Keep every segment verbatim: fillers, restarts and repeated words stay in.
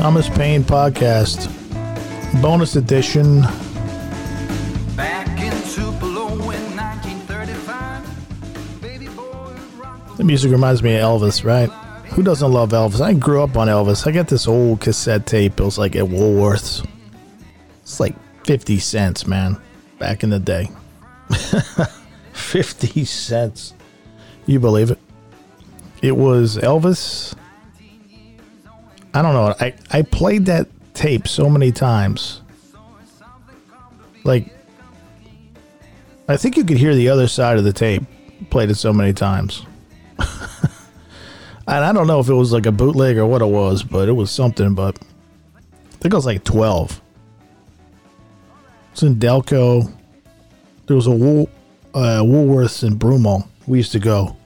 Thomas Paine Podcast, bonus edition. Back in Tupelo in nineteen thirty-five, baby boy rocked The music reminds me of Elvis, right? Who doesn't love Elvis? I grew up on Elvis. I got this old cassette tape. It was like at Woolworths. It's like fifty cents, man, back in the day. fifty cents. You believe it? It was Elvis. I don't know. I, I played that tape so many times. Like, I think you could hear the other side of the tape. Played it so many times. And I don't know if it was like a bootleg or what it was, but it was something. But I think I was like twelve. It's in Delco. There was a Wool, uh, Woolworths in Broomall. We used to go.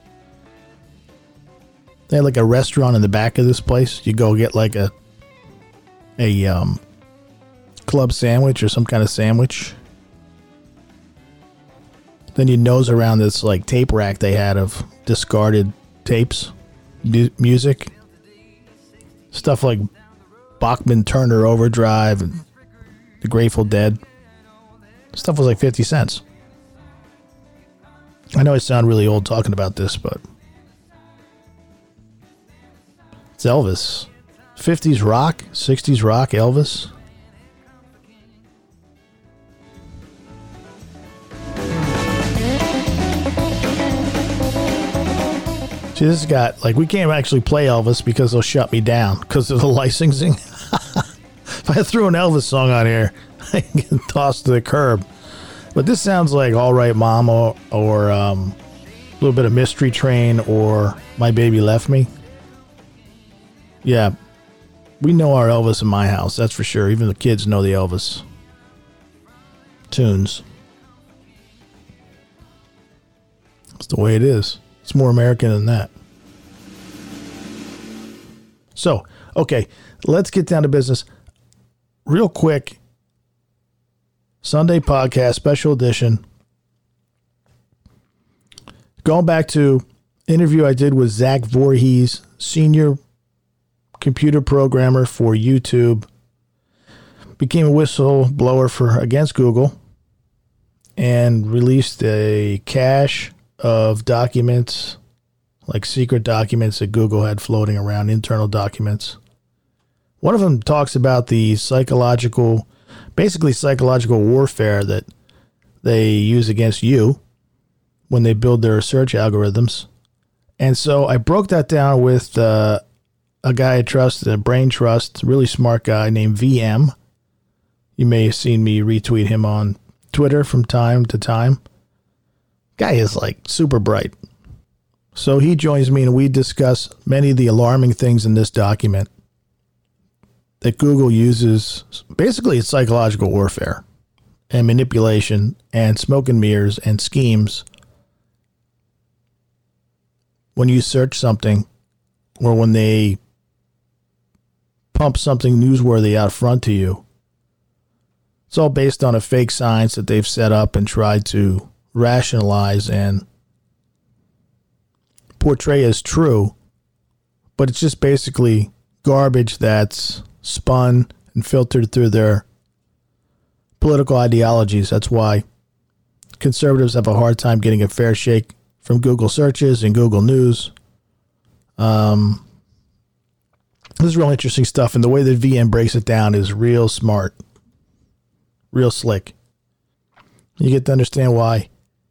They had like a restaurant in the back of this place. You go get like a a um, club sandwich or some kind of sandwich. Then you nose around this like tape rack they had of discarded tapes, mu- music, stuff like Bachman Turner Overdrive and the Grateful Dead. Stuff was like fifty cents. I know I sound really old talking about this, but it's Elvis. fifties rock, sixties rock, Elvis. See, this got, like, we can't actually play Elvis because they'll shut me down because of the licensing. If I threw an Elvis song on here, I can get tossed to the curb. But this sounds like All Right Mama or um, a little bit of Mystery Train or My Baby Left Me. Yeah, we know our Elvis in my house, that's for sure. Even the kids know the Elvis tunes. That's the way it is. It's more American than that. So, okay, let's get down to business. Real quick, Sunday podcast, special edition. Going back to interview I did with Zach Voorhees, senior computer programmer for YouTube, became a whistleblower for against Google, and released a cache of documents, like secret documents that Google had floating around, internal documents. One of them talks about the psychological, basically psychological warfare that they use against you when they build their search algorithms. And so I broke that down with uh, a guy I trust, a brain trust, really smart guy named V M. You may have seen me retweet him on Twitter from time to time. Guy is like super bright. So he joins me and we discuss many of the alarming things in this document that Google uses. Basically, it's psychological warfare and manipulation and smoke and mirrors and schemes when you search something or when they pump something newsworthy out front to you. It's all based on a fake science that they've set up and tried to rationalize and portray as true, but it's just basically garbage that's spun and filtered through their political ideologies. That's why conservatives have a hard time getting a fair shake from Google searches and Google News. Um, this is real interesting stuff, and the way that V M breaks it down is real smart, real slick. You get to understand why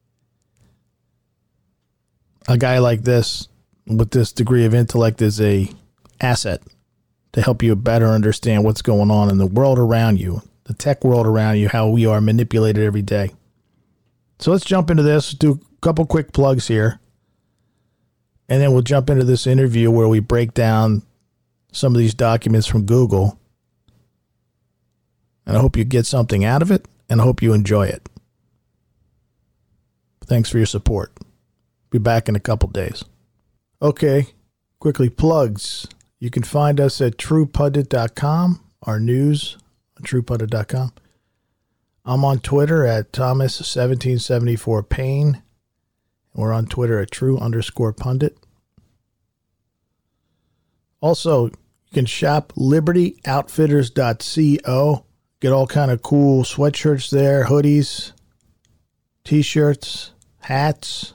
a guy like this, with this degree of intellect, is a asset to help you better understand what's going on in the world around you, the tech world around you, how we are manipulated every day. So let's jump into this, do a couple quick plugs here, and then we'll jump into this interview where we break down some of these documents from Google. And I hope you get something out of it, and I hope you enjoy it. Thanks for your support. Be back in a couple days. Okay, quickly, plugs. You can find us at true pundit dot com, our news on true pundit dot com. I'm on Twitter at Thomas seventeen seventy-four Paine. We're on Twitter at true underscore pundit. Also, You can shop liberty outfitters dot co. Get all kind of cool sweatshirts there, hoodies, t-shirts, hats,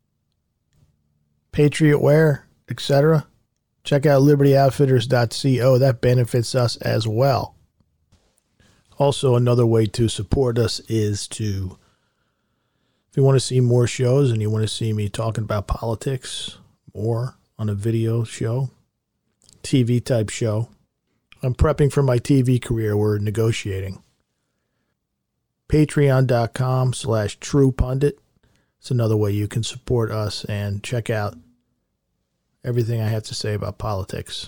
Patriot wear, et cetera. Check out liberty outfitters dot co. That benefits us as well. Also, another way to support us is to, if you want to see more shows and you want to see me talking about politics more on a video show, T V type show, I'm prepping for my T V career. We're negotiating. Patreon.com slash True Pundit. It's another way you can support us and check out everything I have to say about politics.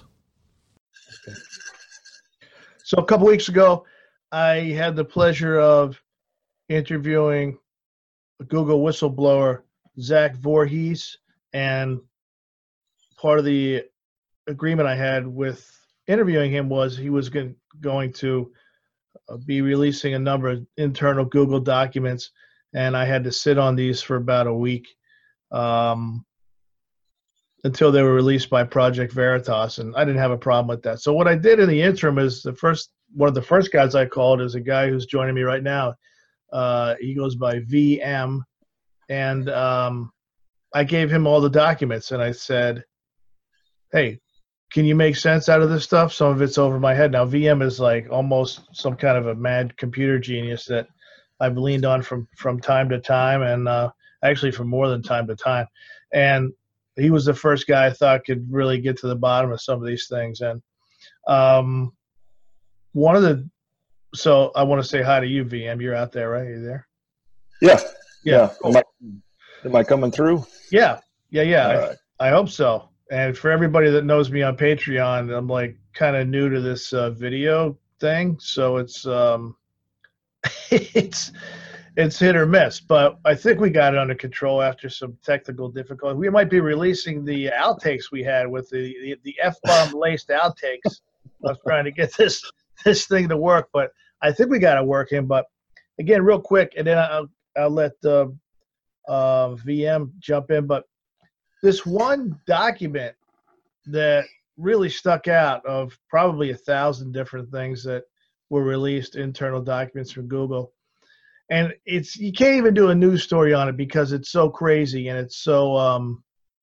So a couple weeks ago, I had the pleasure of interviewing a Google whistleblower, Zach Vorhies, and part of the agreement I had with interviewing him was he was going going to be releasing a number of internal Google documents, and I had to sit on these for about a week um, until they were released by Project Veritas, and I didn't have a problem with that. So what I did in the interim is the first one of the first guys I called is a guy who's joining me right now. Uh, he goes by V M, and um, I gave him all the documents, and I said, hey, can you make sense out of this stuff? Some of it's over my head. Now, V M is like almost some kind of a mad computer genius that I've leaned on from, from time to time, and uh, actually from more than time to time. And he was the first guy I thought could really get to the bottom of some of these things. And um, one of the – so I want to say hi to you, V M. You're out there, right? Are you there? Yeah. Yeah. yeah. Cool. Am, I, am I coming through? Yeah. Yeah, yeah. I, right. I hope so. And for everybody that knows me on Patreon, I'm like kind of new to this uh, video thing, so it's um, it's it's hit or miss. But I think we got it under control after some technical difficulty. We might be releasing the outtakes we had with the the, the F-bomb laced outtakes. I was trying to get this this thing to work, but I think we got it working. But again, real quick, and then I'll I'll let uh, uh, V M jump in, but. This one document that really stuck out of probably a thousand different things that were released, internal documents from Google. And it's you can't even do a news story on it because it's so crazy and it's so um,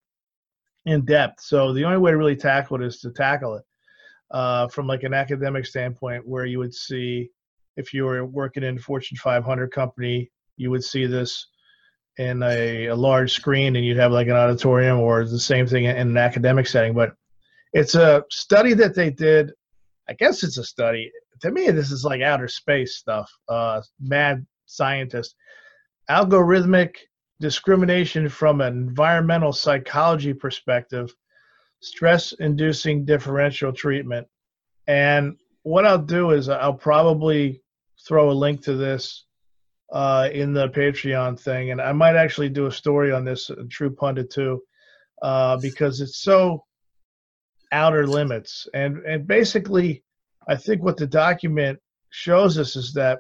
in-depth. So the only way to really tackle it is to tackle it uh, from like an academic standpoint where you would see, if you were working in a Fortune five hundred company, you would see this in a, a large screen and you'd have like an auditorium, or the same thing in an academic setting. But it's a study that they did. I guess it's a study. To me, this is like outer space stuff. Uh, mad scientist. Algorithmic discrimination from an environmental psychology perspective, stress-inducing differential treatment. And what I'll do is I'll probably throw a link to this Uh, in the Patreon thing, and I might actually do a story on this, uh, True Pundit too, uh, because it's so outer limits. And and basically, I think what the document shows us is that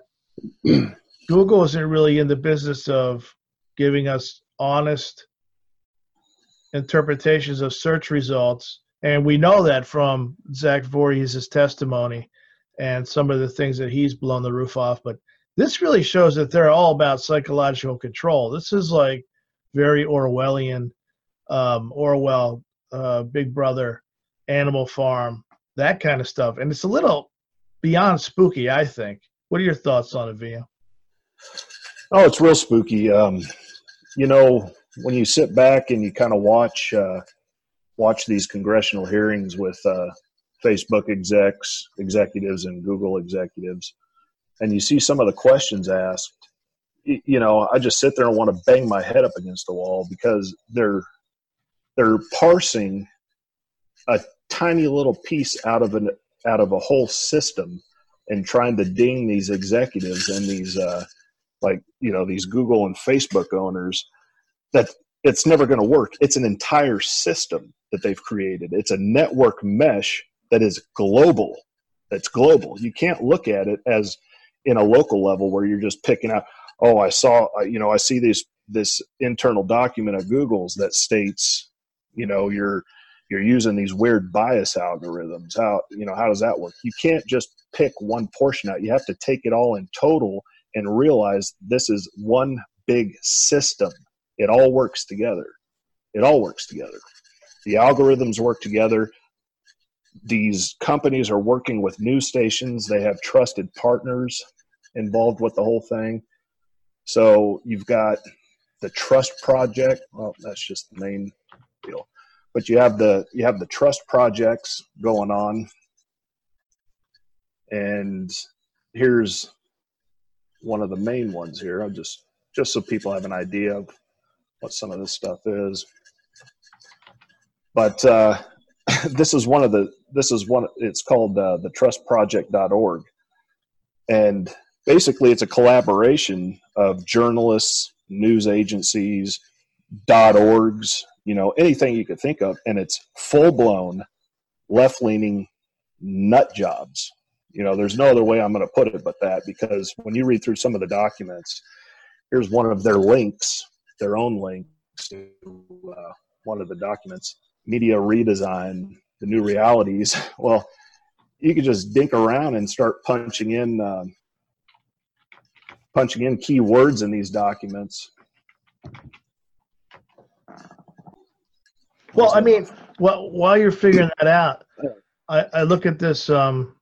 Google isn't really in the business of giving us honest interpretations of search results, and we know that from Zach Vorhies' testimony and some of the things that he's blown the roof off. But this really shows that they're all about psychological control. This is like very Orwellian, um, Orwell, uh, Big Brother, Animal Farm, that kind of stuff. And it's a little beyond spooky, I think. What are your thoughts on it, Via? Oh, it's real spooky. Um, you know, when you sit back and you kind of watch uh, watch these congressional hearings with uh, Facebook execs, executives, and Google executives, and you see some of the questions asked, you know, I just sit there and want to bang my head up against the wall because they're they're parsing a tiny little piece out of an out of a whole system and trying to ding these executives and these uh, like you know these Google and Facebook owners that it's never going to work. It's an entire system that they've created. It's a network mesh that is global. That's global. You can't look at it as in a local level where you're just picking out, oh, I saw, you know, I see this, this internal document of Google's that states, you know, your, you're using these weird bias algorithms. How, you know, how does that work? You can't just pick one portion out. You have to take it all in total and realize this is one big system. It all works together. It all works together. The algorithms work together. These companies are working with news stations. They have trusted partners involved with the whole thing. So you've got the Trust Project. Well, that's just the main deal. But you have the you have the trust projects going on. And here's one of the main ones here. I'll just just so people have an idea of what some of this stuff is. But uh, this is one of the this is one. It's called uh, the trust project dot org, and basically it's a collaboration of journalists, news agencies, dot orgs, you know, anything you could think of, and it's full-blown left-leaning nut jobs. You know, there's no other way I'm going to put it but that, because when you read through some of the documents, here's one of their links, their own links to uh, one of the documents, media redesign, the new realities. Well, you could just dink around and start punching in um, punching in key words in these documents. Well, I mean, well, while you're figuring that out, I, I look at this, um,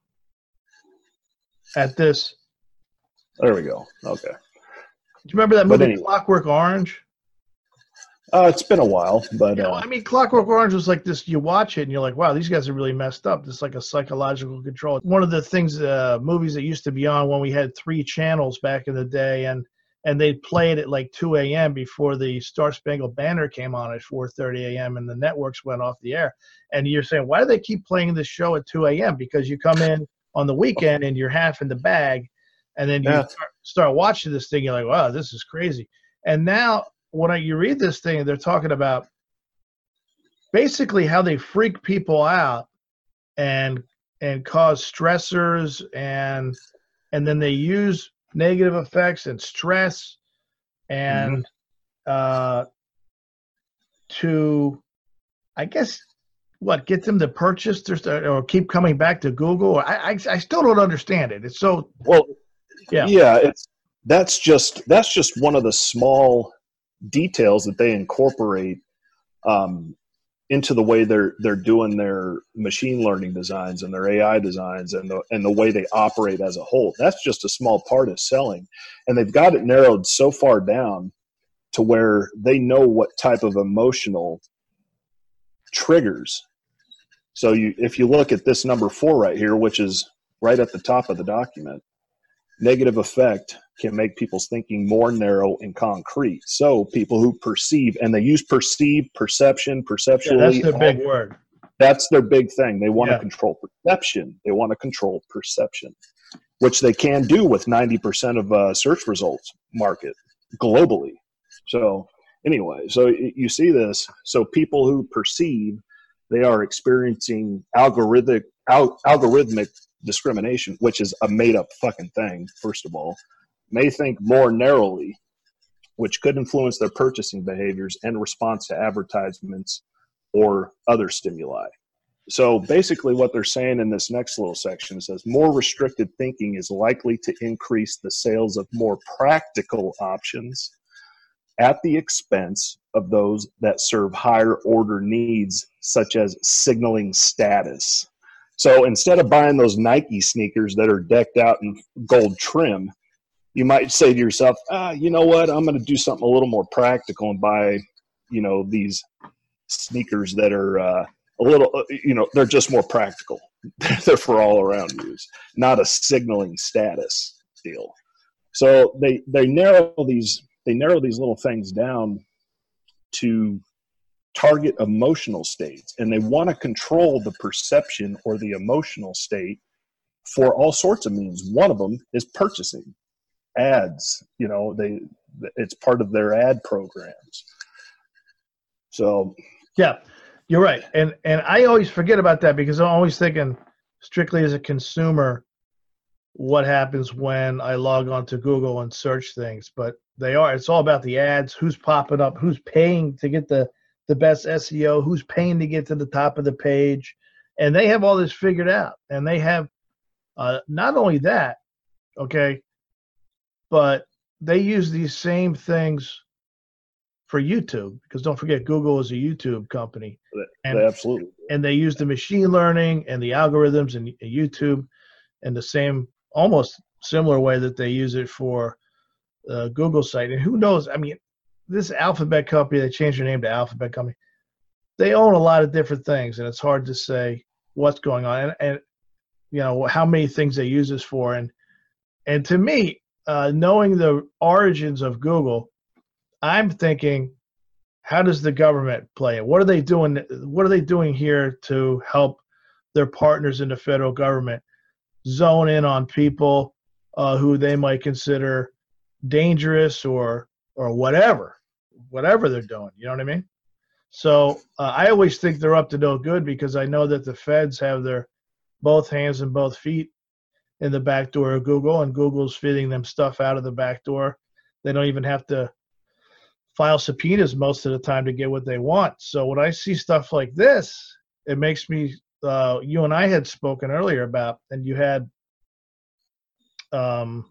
at this. There we go. Okay. Do you remember that But movie anyway. Clockwork Orange? Uh, it's been a while, but You know, uh, I mean, Clockwork Orange was like this. You watch it and you're like, wow, these guys are really messed up. It's like a psychological control. One of the things, uh, movies that used to be on when we had three channels back in the day, and and they'd play it at like two a.m. before the Star Spangled Banner came on at four thirty a.m. and the networks went off the air. And you're saying, why do they keep playing this show at two a.m.? Because you come in on the weekend and you're half in the bag, and then you Yeah. start, start watching this thing. You're like, wow, this is crazy. And now when I, you read this thing, they're talking about basically how they freak people out and and cause stressors, and and then they use negative effects and stress and uh, to, I guess, what, get them to purchase or, or keep coming back to Google. I, I I still don't understand it. It's so well, yeah. yeah, it's that's just that's just one of the small details that they incorporate um, into the way they're they're doing their machine learning designs and their A I designs and the and the way they operate as a whole. That's just a small part of selling, and they've got it narrowed so far down to where they know what type of emotional triggers. So you, if you look at this number four right here, which is right at the top of the document, negative effect can make people's thinking more narrow and concrete. So people who perceive, and they use perceive, perception, perceptually. Yeah, that's their big word. That's their big thing. They want Yeah. to control perception. They want to control perception, which they can do with ninety percent of uh, search results market globally. So anyway, so y- you see this. So people who perceive, they are experiencing algorithmic al- algorithmic discrimination, which is a made up fucking thing, first of all, may think more narrowly, which could influence their purchasing behaviors and response to advertisements or other stimuli. So basically what they're saying in this next little section says more restricted thinking is likely to increase the sales of more practical options at the expense of those that serve higher order needs, such as signaling status. So instead of buying those Nike sneakers that are decked out in gold trim, you might say to yourself, ah, you know what, I'm going to do something a little more practical and buy, you know, these sneakers that are uh, a little, uh, you know, they're just more practical. They're for all around use, not a signaling status deal. So they, they narrow these, they narrow these little things down to target emotional states, and they want to control the perception or the emotional state for all sorts of means. One of them is purchasing. Ads, you know, they it's part of their ad programs. So Yeah, you're right. And and I always forget about that because I'm always thinking strictly as a consumer, what happens when I log on to Google and search things. But they are, it's all about the ads, who's popping up, who's paying to get the, the best S E O, who's paying to get to the top of the page. And they have all this figured out. And they have uh, not only that, okay, but they use these same things for YouTube, because don't forget, Google is a YouTube company. And, they absolutely. And they use the machine learning and the algorithms in YouTube in the same, almost similar way that they use it for uh, Google site. And who knows? I mean, this Alphabet company, they changed their name to Alphabet Company. They own a lot of different things, and it's hard to say what's going on and, and you know, how many things they use this for. And and to me, uh, knowing the origins of Google, I'm thinking, how does the government play it? What are they doing? What are they doing here to help their partners in the federal government zone in on people uh, who they might consider dangerous or or whatever, whatever they're doing? You know what I mean? So uh, I always think they're up to no good, because I know that the feds have their both hands and both feet in the back door of Google, and Google's feeding them stuff out of the back door. They don't even have to file subpoenas most of the time to get what they want. So when I see stuff like this, it makes me, uh, you and I had spoken earlier about, and you had, um,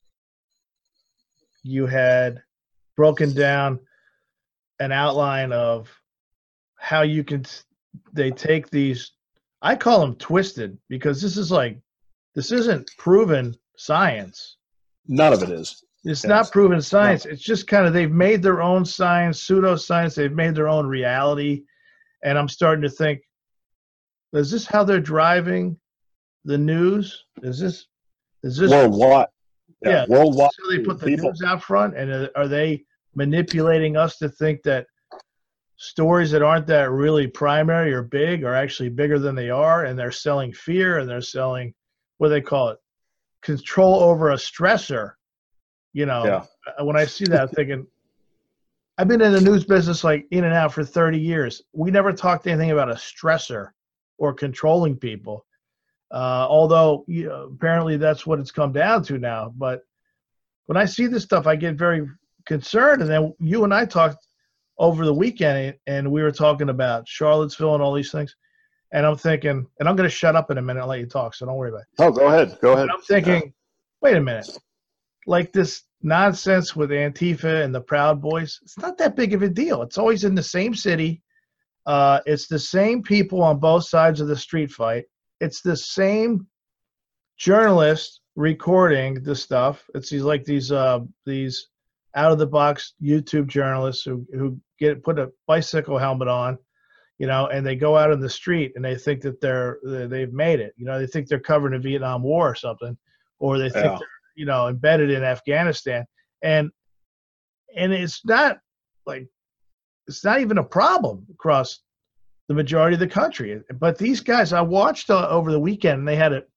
you had broken down an outline of how you can, they take these, I call them twisted, because this is like, this isn't proven science. None of it is. It's yes. not proven science. No. It's just kind of, they've made their own science, pseudoscience. They've made their own reality. And I'm starting to think, is this how they're driving the news? Is this, is this worldwide? Yeah, yeah worldwide. So they put the people. news out front, and are they manipulating us to think that stories that aren't that really primary or big are actually bigger than they are, and they're selling fear, and they're selling, what do they call it, control over a stressor? You know, yeah. When I see that, I'm thinking, I've been in the news business like in and out for thirty years. We never talked anything about a stressor or controlling people. Uh, although you know, apparently that's what it's come down to now. But when I see this stuff, I get very concerned. And then you and I talked over the weekend, and we were talking about Charlottesville and all these things. And I'm thinking, and I'm going to shut up in a minute and let you talk, so don't worry about it. Oh, go ahead. Go ahead. And I'm thinking, yeah. Wait a minute. Like this nonsense with Antifa and the Proud Boys, it's not that big of a deal. It's always in the same city. Uh, it's the same people on both sides of the street fight. It's the same journalist recording the stuff. It's these like these uh, these out of the box YouTube journalists who who get put a bicycle helmet on, you know, and they go out in the street and they think that they're they've made it. You know, they think they're covering the Vietnam War or something, or they think yeah. they're, you know, embedded in Afghanistan. And and it's not like it's not even a problem across the majority of the country. But these guys, I watched uh, over the weekend, and they had it.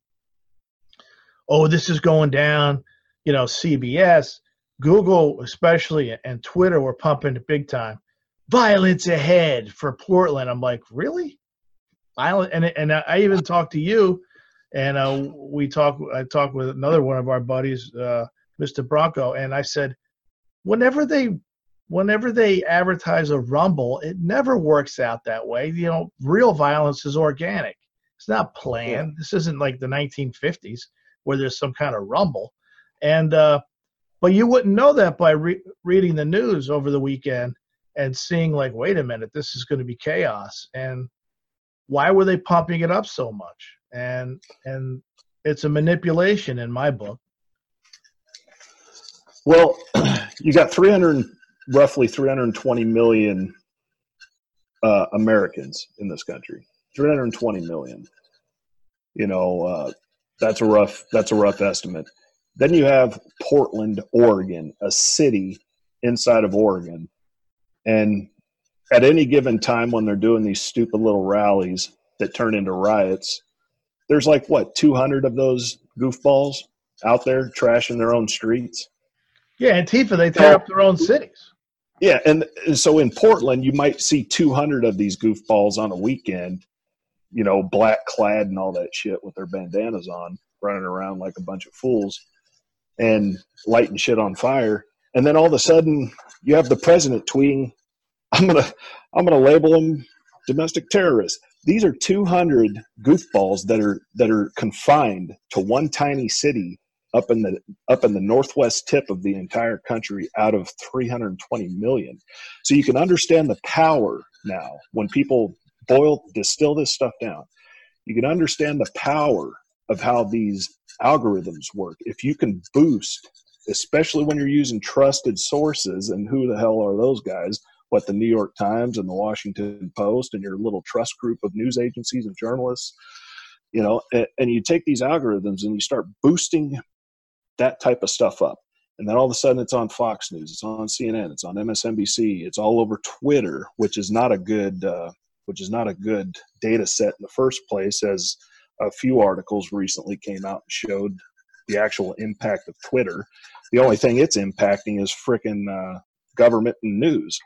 Oh, this is going down. You know, C B S, Google, especially, and Twitter were pumping it big time. Violence ahead for Portland. I'm like, really? Violent? And and I even talked to you, and uh, we talked. I talked with another one of our buddies, uh, Mister Bronco, and I said, whenever they. Whenever they advertise a rumble, it never works out that way. You know, real violence is organic. It's not planned. Yeah. This isn't like the nineteen fifties where there's some kind of rumble. And uh, but you wouldn't know that by re- reading the news over the weekend and seeing like, wait a minute, this is going to be chaos. And why were they pumping it up so much? And and it's a manipulation in my book. Well, you got three hundred. Roughly three hundred twenty million uh, Americans in this country. three hundred twenty million. You know, uh, that's a rough. That's a rough estimate. Then you have Portland, Oregon, a city inside of Oregon, and at any given time when they're doing these stupid little rallies that turn into riots, there's like what two hundred of those goofballs out there trashing their own streets. Yeah, Antifa, they tear so, up their own cities. Yeah, and, and so in Portland, you might see two hundred of these goofballs on a weekend, you know, black clad and all that shit with their bandanas on, running around like a bunch of fools and lighting shit on fire. And then all of a sudden, you have the president tweeting, I'm gonna I'm gonna label them domestic terrorists. These are two hundred goofballs that are that are confined to one tiny city up in the up in the northwest tip of the entire country out of three hundred twenty million. So you can understand the power now when people boil distill this stuff down. You can understand the power of how these algorithms work. If you can boost, especially when you're using trusted sources, and who the hell are those guys? What, the New York Times and the Washington Post and your little trust group of news agencies and journalists, you know, and, and you take these algorithms and you start boosting that type of stuff up. And then all of a sudden it's on Fox News, it's on C N N, it's on M S N B C, it's all over Twitter, which is not a good, uh, which is not a good data set in the first place, as a few articles recently came out and showed the actual impact of Twitter. The only thing it's impacting is frickin' uh, government and news.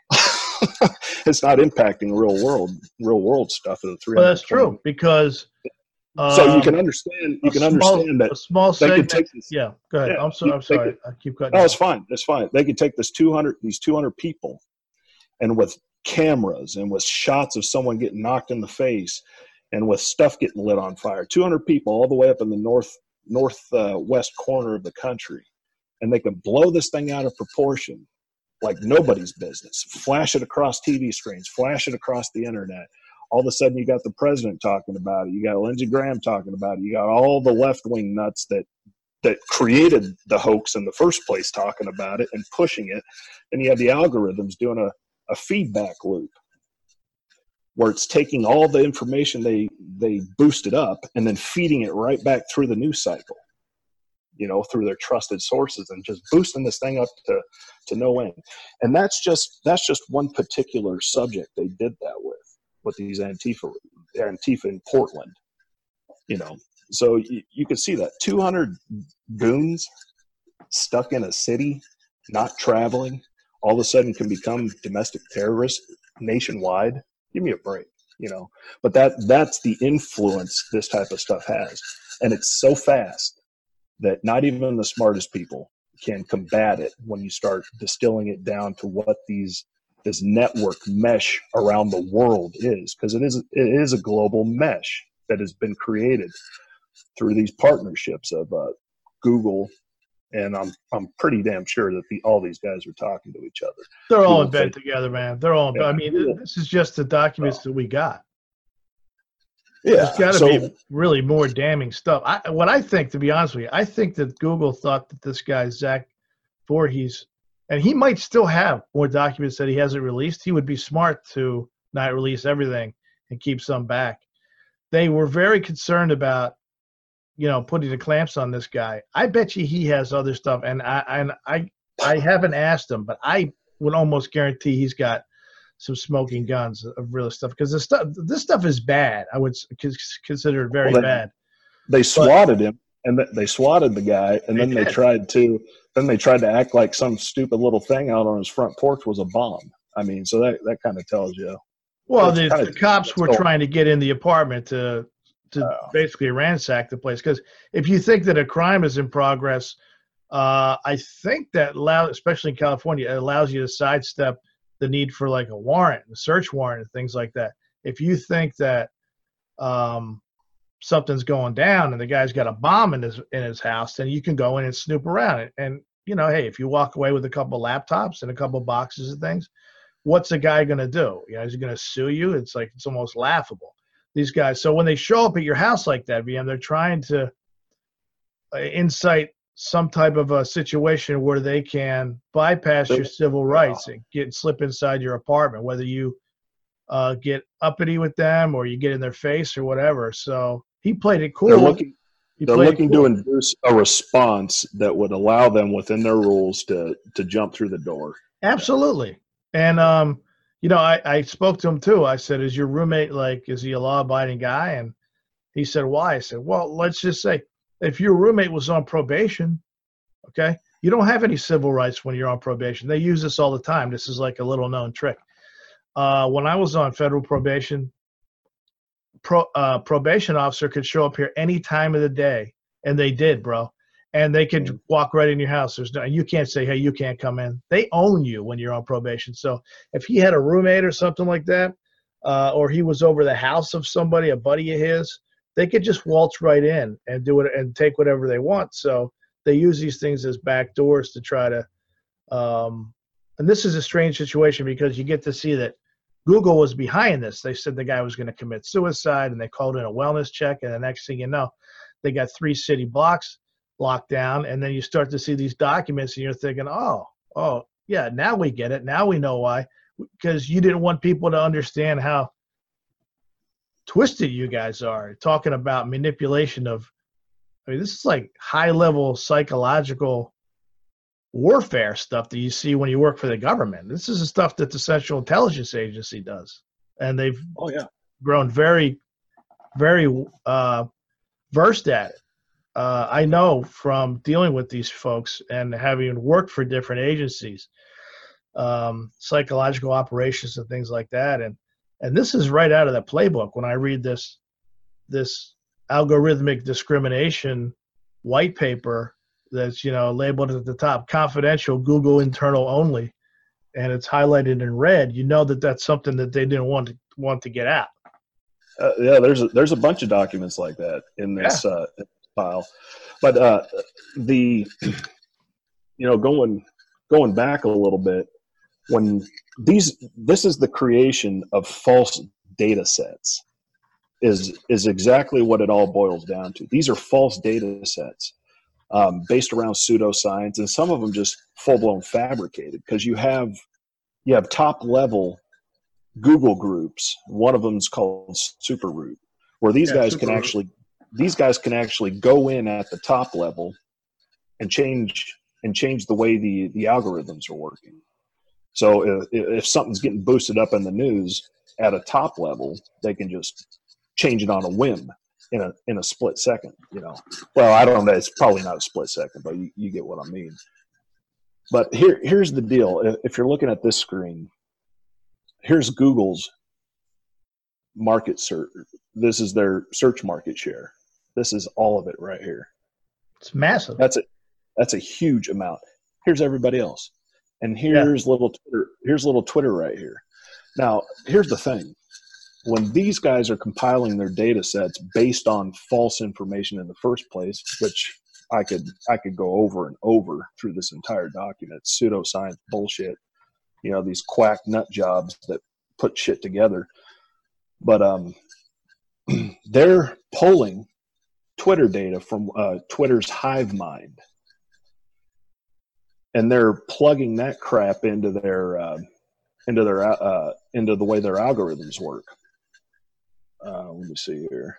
It's not impacting real world, real world stuff. Of the three. Well, that's true, because um, so you can understand. You can small, understand that a small they segment. could take this. Yeah, go ahead. Yeah, I'm sorry. I'm sorry. could, I keep cutting. No, you it's off. fine. It's fine. They could take this two hundred, these two hundred people, and with cameras and with shots of someone getting knocked in the face, and with stuff getting lit on fire. two hundred people all the way up in the north north uh, west corner of the country, and they can blow this thing out of proportion like nobody's business. Flash it across T V screens, flash it across the internet. All of a sudden you got the president talking about it. You got Lindsey Graham talking about it. You got all the left-wing nuts that that created the hoax in the first place talking about it and pushing it. And you have the algorithms doing a, a feedback loop where it's taking all the information they they boosted up and then feeding it right back through the news cycle, you know, through their trusted sources, and just boosting this thing up to, to no end. And that's just, that's just one particular subject they did that with, with these Antifa, Antifa in Portland, you know. So you, you can see that two hundred goons stuck in a city, not traveling, all of a sudden can become domestic terrorists nationwide. Give me a break, you know. But that that's the influence this type of stuff has. And it's so fast that not even the smartest people can combat it when you start distilling it down to what these this network mesh around the world is, because it is it is a global mesh that has been created through these partnerships of uh, Google, and I'm I'm pretty damn sure that the, all these guys are talking to each other. They're all Google in bed think, together, man. They're all in bed. yeah, I mean, Google, this is just the documents uh, that we got. Yeah, There's got to so, be really more damning stuff. I, what I think, to be honest with you, I think that Google thought that this guy, Zach Voorhees, and he might still have more documents that he hasn't released. He would be smart to not release everything and keep some back. They were very concerned about, you know, putting the clamps on this guy. I bet you he has other stuff, and I and I I haven't asked him, but I would almost guarantee he's got some smoking guns of real stuff, because this stuff this stuff is bad. I would consider it very well, they, bad. They swatted but, him, and they swatted the guy, and they then did. they tried to then they tried to act like some stupid little thing out on his front porch was a bomb. I mean, so that that kind of tells you. Well, the, kinda, the cops were trying to get in the apartment to to uh, basically ransack the place, because if you think that a crime is in progress, uh, I think that allow, especially in California, it allows you to sidestep the need for like a warrant, a search warrant, and things like that. If you think that um, something's going down and the guy's got a bomb in his in his house, then you can go in and snoop around it. And you know, hey, if you walk away with a couple of laptops and a couple of boxes of things, what's a guy going to do? You know, is he going to sue you? It's like, it's almost laughable. These guys. So when they show up at your house like that, V M, they're trying to uh, incite some type of a situation where they can bypass your civil rights and get slip inside your apartment, whether you uh, get uppity with them or you get in their face or whatever. So he played it cool. They're looking, he they're looking cool. to induce a response that would allow them within their rules to to jump through the door. Absolutely. And, um, you know, I, I spoke to him too. I said, is your roommate, like, is he a law-abiding guy? And he said, why? I said, well, let's just say if your roommate was on probation, okay, you don't have any civil rights when you're on probation. They use this all the time. This is like a little known trick. Uh, when I was on federal probation, pro, uh, probation officer could show up here any time of the day, and they did, bro. and they could walk right in your house. There's no, you can't say, hey, you can't come in. They own you when you're on probation. So if he had a roommate or something like that, uh, or he was over the house of somebody, a buddy of his, they could just waltz right in and do it and take whatever they want. So they use these things as back doors to try to, um, and this is a strange situation because you get to see that Google was behind this. They said the guy was going to commit suicide, and they called in a wellness check, and the next thing you know, they got three city blocks locked down, and then you start to see these documents, and you're thinking, oh, oh, yeah, now we get it. Now we know why, because you didn't want people to understand how twisted you guys are, talking about manipulation of, I mean, this is like high-level psychological warfare stuff that you see when you work for the government. This is the stuff that the Central Intelligence Agency does, and they've Oh yeah. grown very, very uh, versed at it. Uh, I know from dealing with these folks and having worked for different agencies, um, psychological operations and things like that, and and this is right out of the playbook. When I read this this algorithmic discrimination white paper that's, you know, labeled at the top, confidential, Google internal only, and it's highlighted in red, you know that that's something that they didn't want to want to get out. Uh, yeah, there's a, there's a bunch of documents like that in this Yeah. uh, file, but uh, the you know going going back a little bit, when these this is the creation of false data sets is is exactly what it all boils down to. These are false data sets um, based around pseudoscience, and some of them just full blown fabricated because you have you have top level Google groups. One of them is called SuperRoot, where these Yeah, guys can SuperRoot. actually these guys can actually go in at the top level and change and change the way the the algorithms are working. So if, if something's getting boosted up in the news at a top level, they can just change it on a whim in a in a split second. You know, well, I don't know. It's probably not a split second, but you, you get what I mean. But here here's the deal. If, if you're looking at this screen, here's Google's market search. This is their search market share. This is all of it right here. It's massive. That's a that's a huge amount. Here's everybody else, and here's yeah. little Twitter. Here's little Twitter right here. Now, here's the thing: when these guys are compiling their data sets based on false information in the first place, which I could I could go over and over through this entire document, pseudoscience bullshit. You know, these quack nut jobs that put shit together. But um, they're pulling Twitter data from uh, Twitter's hive mind, and they're plugging that crap into their uh, into their uh, into the way their algorithms work. Uh, let me see here.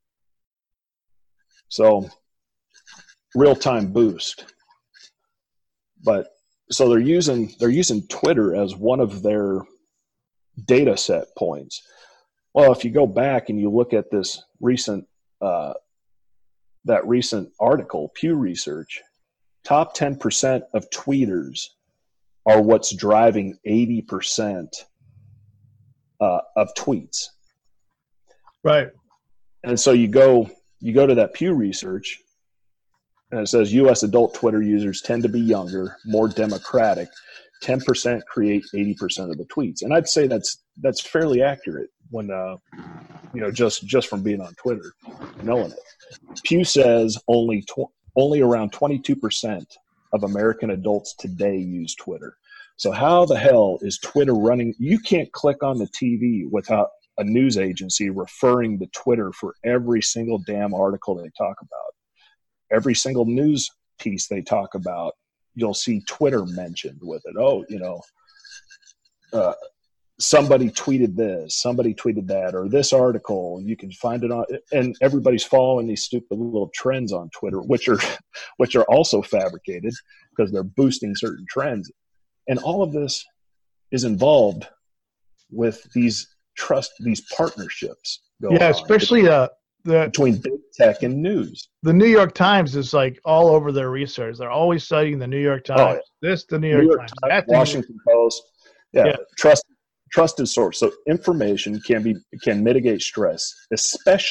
So, real time boost, but so they're using they're using Twitter as one of their data set points. Well, if you go back and you look at this recent uh, that recent article, Pew Research, top ten percent of tweeters are what's driving eighty percent uh, of tweets. Right. And so you go you go to that Pew Research, and it says U S adult Twitter users tend to be younger, more democratic. ten percent create eighty percent of the tweets. And I'd say that's that's fairly accurate when, uh, you know, just, just from being on Twitter, knowing it. Pew says only tw- only around twenty-two percent of American adults today use Twitter. So how the hell is Twitter running? You can't click on the T V without a news agency referring to Twitter for every single damn article they talk about. Every single news piece they talk about, you'll see Twitter mentioned with it. Oh, you know, uh, somebody tweeted this, somebody tweeted that, or this article, you can find it on, and everybody's following these stupid little trends on Twitter, which are, which are also fabricated because they're boosting certain trends. And all of this is involved with these trust, these partnerships. Going Yeah, especially on uh, the between big tech and news. the New York Times is like all over their research. They're always citing the New York Times. Oh, yeah. This, the New York, New York Times. Times, That, the New York- Washington Post. Yeah, Yeah. trust trusted source. So information can be can mitigate stress, especially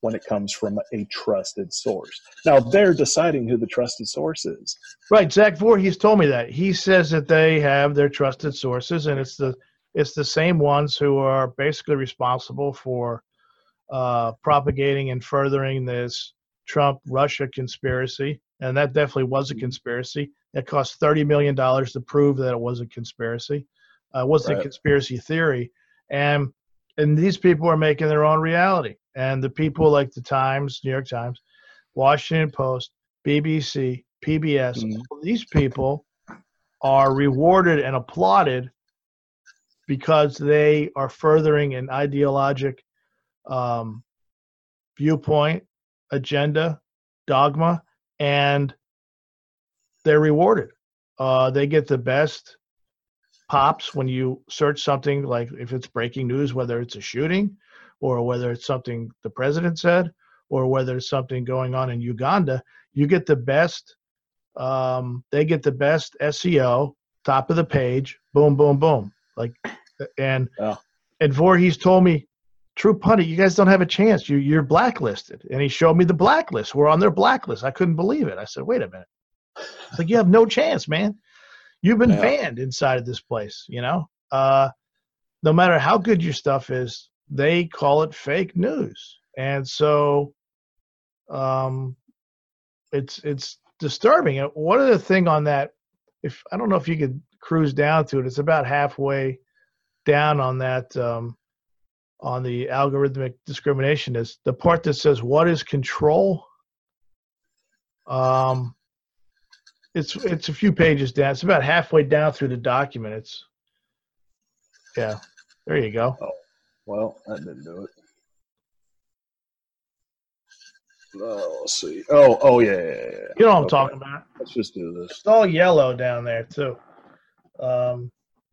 when it comes from a trusted source. Now, they're deciding who the trusted source is. Right. Zach Voorhees told me that. He says that they have their trusted sources, and it's the it's the same ones who are basically responsible for uh, propagating and furthering this Trump-Russia conspiracy. And that definitely was a conspiracy. It cost thirty million dollars to prove that it was a conspiracy. Uh, it wasn't Right. a conspiracy theory. And and these people are making their own reality. And the people like the Times, New York Times, Washington Post, B B C, P B S, Mhm. all these people are rewarded and applauded because they are furthering an ideologic um, viewpoint, agenda, dogma, and they're rewarded. Uh, they get the best pops when you search something like if it's breaking news, whether it's a shooting or whether it's something the president said or whether it's something going on in Uganda, you get the best. Um, they get the best S E O, top of the page, boom, boom, boom. Like, and Yeah. and Voorhees told me, True Pundit, you guys don't have a chance. You you're blacklisted. And he showed me the blacklist. We're on their blacklist. I couldn't believe it. I said, wait a minute. It's like you have no chance, man. You've been Yeah. banned inside of this place, you know? Uh, no matter how good your stuff is, they call it fake news. And so um, it's it's disturbing. And one other thing on that, if I don't know if you could cruise down to it, it's about halfway down on that um, on the algorithmic discrimination is the part that says what is control. Um, it's it's a few pages down. It's about halfway down through the document. It's yeah, there you go. Well, that didn't do it. Oh, let's see. Oh, oh yeah, yeah, yeah. You know what I'm Okay. talking about. Let's just do this. It's all yellow down there too. Um,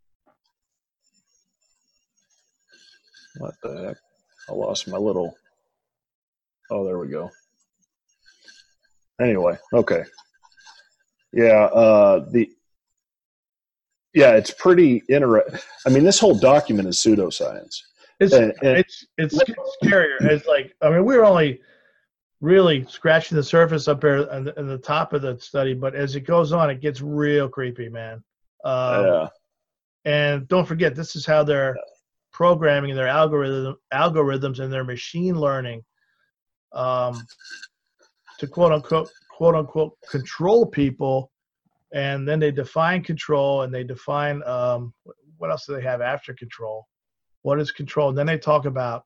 What the heck? I lost my little. Oh, there we go. Anyway, okay. Yeah, uh, the. Yeah, it's pretty interesting. I mean, this whole document is pseudoscience. it's And- and- it's it's scarier. It's like I mean we were only really scratching the surface up there in the, in the top of the study, but as it goes on, it gets real creepy, man. Um, Yeah. And don't forget, this is how they're programming their algorithm algorithms and their machine learning um, to quote unquote quote unquote control people, and then they define control and they define um, what else do they have after control? What is control? And then they talk about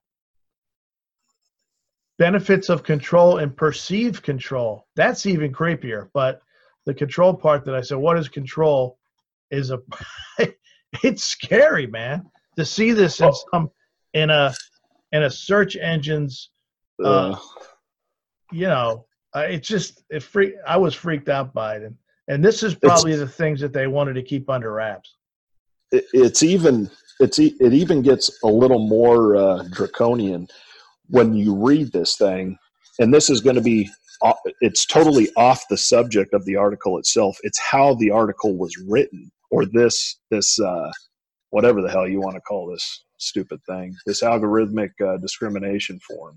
benefits of control and perceived control. That's even creepier. But the control part that I said, what is control, is a it's scary, man, to see this in some in a in a search engine's uh, Uh, you know, uh, it's just it freak. I was freaked out by it, and and this is probably the things that they wanted to keep under wraps. it, it's even it's e- it even gets a little more uh, draconian when you read this thing, and this is going to be o- it's totally off the subject of the article itself. It's how the article was written, or this this uh, whatever the hell you want to call this stupid thing, this algorithmic uh, discrimination form.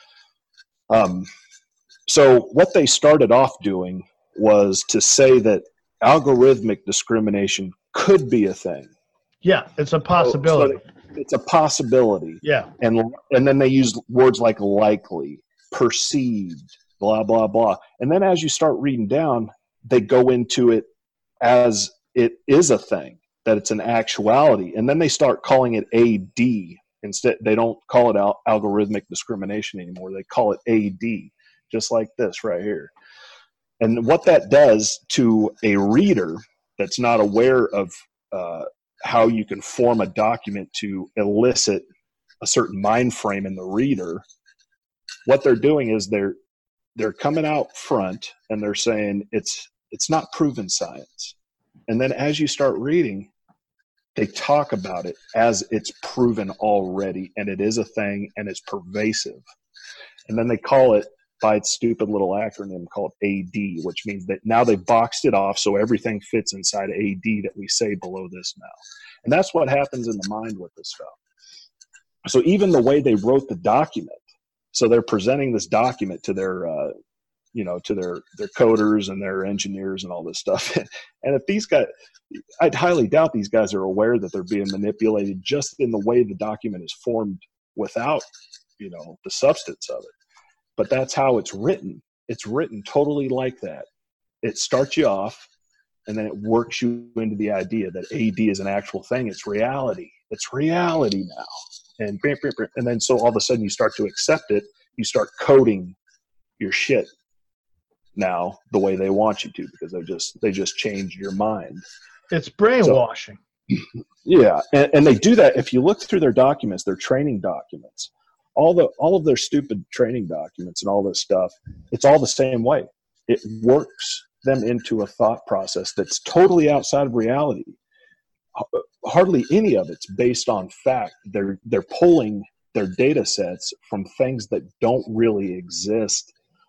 Um, so what they started off doing was to say that algorithmic discrimination could be a thing. Yeah, it's a possibility. So it's a possibility. Yeah, And and then they use words like likely, perceived, blah, blah, blah. And then as you start reading down, they go into it as it is a thing, that it's an actuality. And then they start calling it A D. Instead, they don't call it al- algorithmic discrimination anymore. They call it A D, just like this right here. And what that does to a reader that's not aware of uh, how you can form a document to elicit a certain mind frame in the reader, what they're doing is they're they're coming out front and they're saying it's it's not proven science. And then as you start reading, they talk about it as it's proven already, and it is a thing, and it's pervasive. And then they call it by its stupid little acronym called A D, which means that now they boxed it off so everything fits inside A D that we say below this now. And that's what happens in the mind with this stuff. So even the way they wrote the document So they're presenting this document to their, uh, you know, to their, their coders and their engineers and all this stuff. And if these guys, I'd highly doubt these guys are aware that they're being manipulated just in the way the document is formed without, you know, the substance of it. But that's how it's written. It's written totally like that. It starts you off, and then it works you into the idea that A D is an actual thing. It's reality. It's reality now. And and then so all of a sudden you start to accept it. You start coding your shit now the way they want you to, because they just they just changed your mind. It's brainwashing. So, yeah, and, and they do that. If you look through their documents, their training documents, all the all of their stupid training documents and all this stuff, it's all the same way. It works them into a thought process that's totally outside of reality. Hardly any of it's based on fact. They're they're pulling their data sets from things that don't really exist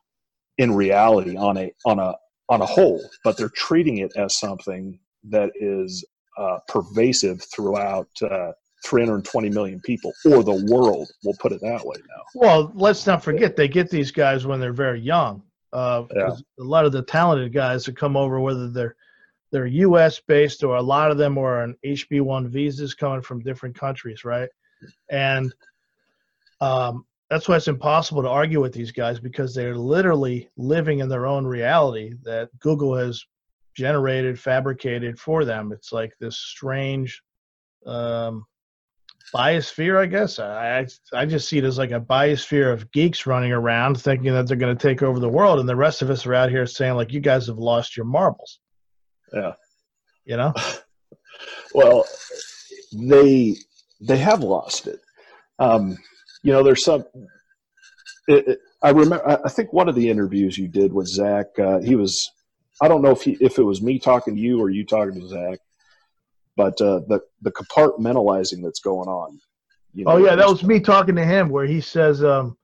in reality on a on a on a whole, but they're treating it as something that is uh, pervasive throughout uh, three hundred twenty million people, or the world. We'll put it that way now. Well, let's not forget they get these guys when they're very young. Uh, Yeah. A lot of the talented guys that come over, whether they're they're U S based or a lot of them are on H B one visas coming from different countries, right? And um, that's why it's impossible to argue with these guys, because they're literally living in their own reality that Google has generated, fabricated for them. It's like this strange um, biosphere, I guess. I, I I just see it as like a biosphere of geeks running around thinking that they're going to take over the world, and the rest of us are out here saying, like, you guys have lost your marbles. Yeah. You know? Well, they they have lost it. Um, you know, there's some. It, it, I remember. I think one of the interviews you did with Zach. Uh, he was. I don't know if he if it was me talking to you or you talking to Zach, but uh, the the compartmentalizing that's going on. You know, Oh yeah, that was me talking to him, where he says, um,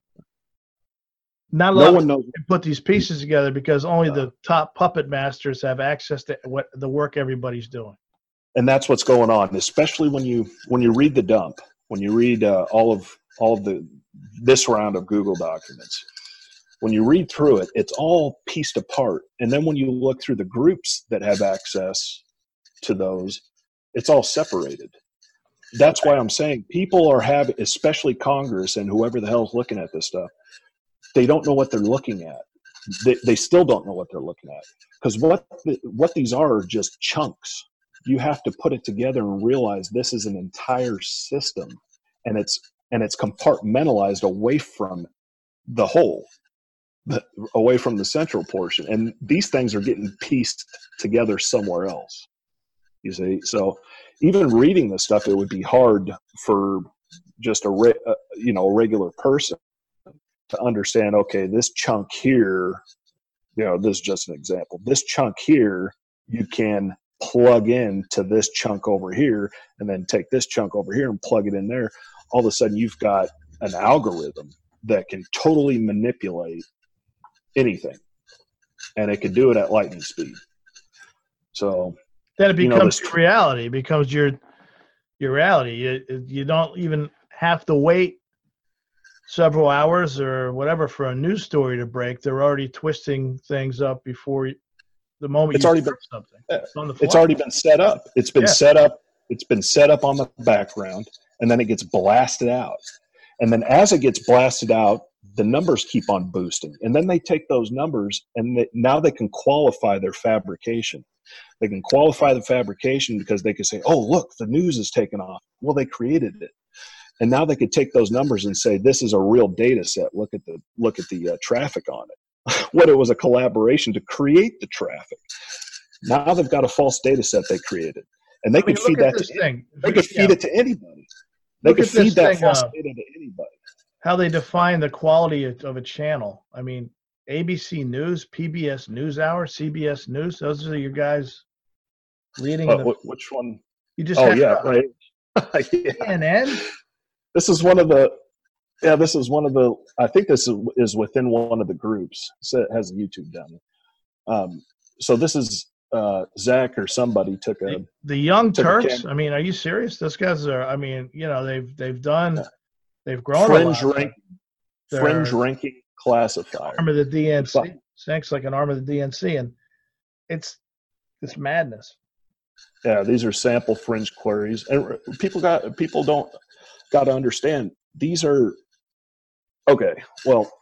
not a lot no of one knows. people can put these pieces together because only Yeah. the top puppet masters have access to what the work everybody's doing. And that's what's going on, especially when you when you read the dump, when you read uh, all of all of the this round of Google documents. When you read through it, it's all pieced apart. And then when you look through the groups that have access to those, it's all separated. That's why I'm saying people are having, especially Congress and whoever the hell's looking at this stuff, they don't know what they're looking at. They, they still don't know what they're looking at. Because what, the, what these are are just chunks. You have to put it together and realize this is an entire system. And it's, and it's compartmentalized away from the whole. Away from the central portion, and these things are getting pieced together somewhere else, you see. So even reading this stuff, it would be hard for just a re, uh, you know a regular person to understand. Okay, this chunk here, you know, this is just an example. This chunk here, you can plug in to this chunk over here, and then take this chunk over here and plug it in there. All of a sudden, you've got an algorithm that can totally manipulate anything, and it could do it at lightning speed. So Then it you know, becomes this- your reality. It becomes your your reality. You you don't even have to wait several hours or whatever for a news story to break. They're already twisting things up before you, the moment It's you already start been- something. Yeah. It's on the fly. It's already been set up. It's been Yeah. set up. It's been set up on the background, and then it gets blasted out. And then as it gets blasted out, the numbers keep on boosting. And then they take those numbers, and they, now they can qualify their fabrication. They can qualify the fabrication because they can say, oh, look, the news is taken off. Well, they created it. And now they could take those numbers and say, this is a real data set. Look at the, look at the uh, traffic on it. What it was a collaboration to create the traffic. Now they've got a false data set they created. And they I mean, could feed look at that this to thing. They could Yeah. feed it to anybody. They Look could at this feed that thing, false uh, data to anybody. How they define the quality of of a channel. I mean, A B C News, P B S NewsHour, C B S News. Those are your guys leading. Uh, the, wh- which one? you just Oh had, yeah, uh, right. Yeah. C N N. This is one of the. Yeah, this is one of the. I think this is, is within one of the groups. So it has a YouTube down there. Um, so this is uh, Zach or somebody took a. The, the Young Took a Turks. camera. I mean, are you serious? Those guys are. I mean, you know, they've they've done, Yeah. they've grown a fringe lot. rank, fringe ranking classifier. Arm of the D N C. Sounds like an arm of the D N C, and it's it's madness. Yeah, these are sample fringe queries, and people got people don't got to understand these are okay. Well,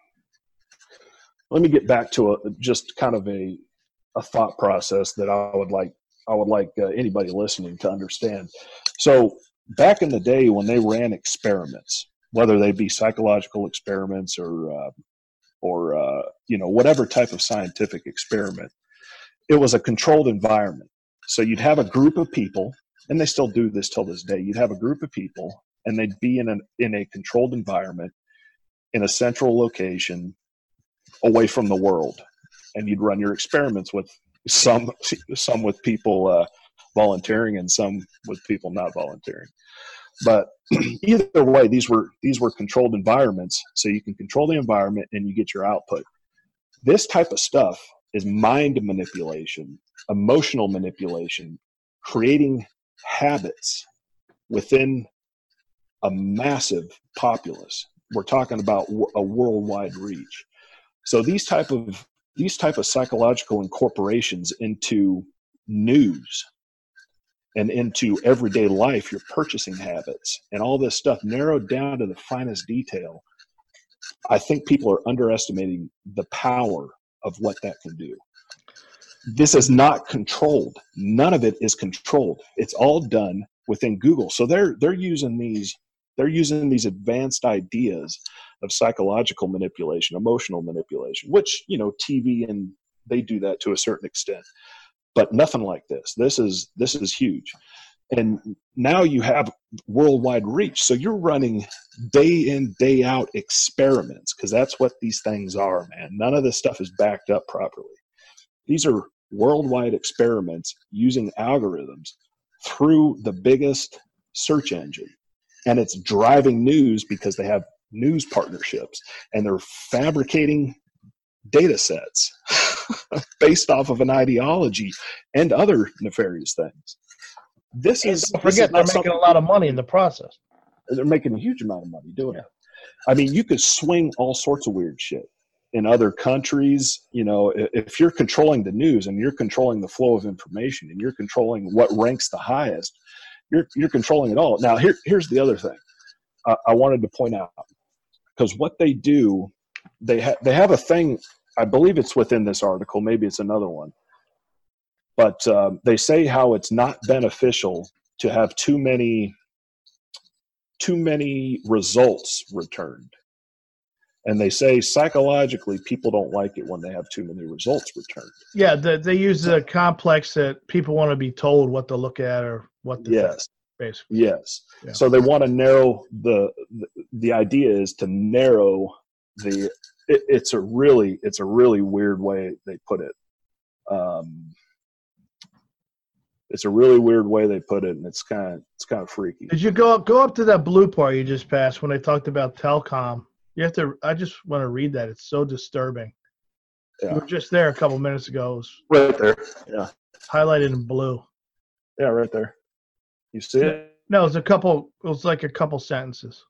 let me get back to a just kind of a a thought process that I would like I would like uh, anybody listening to understand. So back in the day when they ran experiments, whether they be psychological experiments or uh, or uh, you know, whatever type of scientific experiment, it was a controlled environment. So you'd have a group of people, and they still do this till this day. You'd have a group of people, and they'd be in an in a controlled environment, in a central location, away from the world, and you'd run your experiments with some some with people uh, volunteering and some with people not volunteering. But either way, these were these were controlled environments, so you can control the environment and you get your output. This type of stuff is mind manipulation, emotional manipulation, creating habits within a massive populace. We're talking about a worldwide reach. So these type of these type of psychological incorporations into news and into everyday life, your purchasing habits and all this stuff narrowed down to the finest detail, I think people are underestimating the power of what that can do. This is not controlled. None of it is controlled. It's all done within Google. So they're they're using these they're using these advanced ideas of psychological manipulation, emotional manipulation, which, you know, T V and they do that to a certain extent. But nothing like this. This is this is huge. And now you have worldwide reach. So you're running day in, day out experiments, because that's what these things are, man. None of this stuff is backed up properly. These are worldwide experiments using algorithms through the biggest search engine. And it's driving news because they have news partnerships, and they're fabricating data sets based off of an ideology and other nefarious things. This And is don't this forget, is they're not making a something- lot of money in the process. They're making a huge amount of money doing Yeah. it. I mean, you could swing all sorts of weird shit in other countries. You know, i- if you're controlling the news and you're controlling the flow of information and you're controlling what ranks the highest, you're you're controlling it all. Now, here here's the other thing uh, I wanted to point out, because what they do, they have they have a thing. I believe it's within this article. Maybe it's another one. But um, they say how it's not beneficial to have too many too many results returned. And they say psychologically people don't like it when they have too many results returned. Yeah, the, they use the complex that people want to be told what to look at or what to Yes. think, basically. Yes. Yeah. So they want to narrow the, the the idea is to narrow the it, it's a really it's a really weird way they put it. Um, it's a really weird way they put it, and it's kind of it's kind of freaky. Did you go go up to that blue part you just passed when they talked about Telcom? You have to. I just want to read that. It's so disturbing. Yeah. We were just there a couple minutes ago. It was Right there. Yeah. highlighted in blue. Yeah, right there. You see it? No, it was a couple. It was like a couple sentences.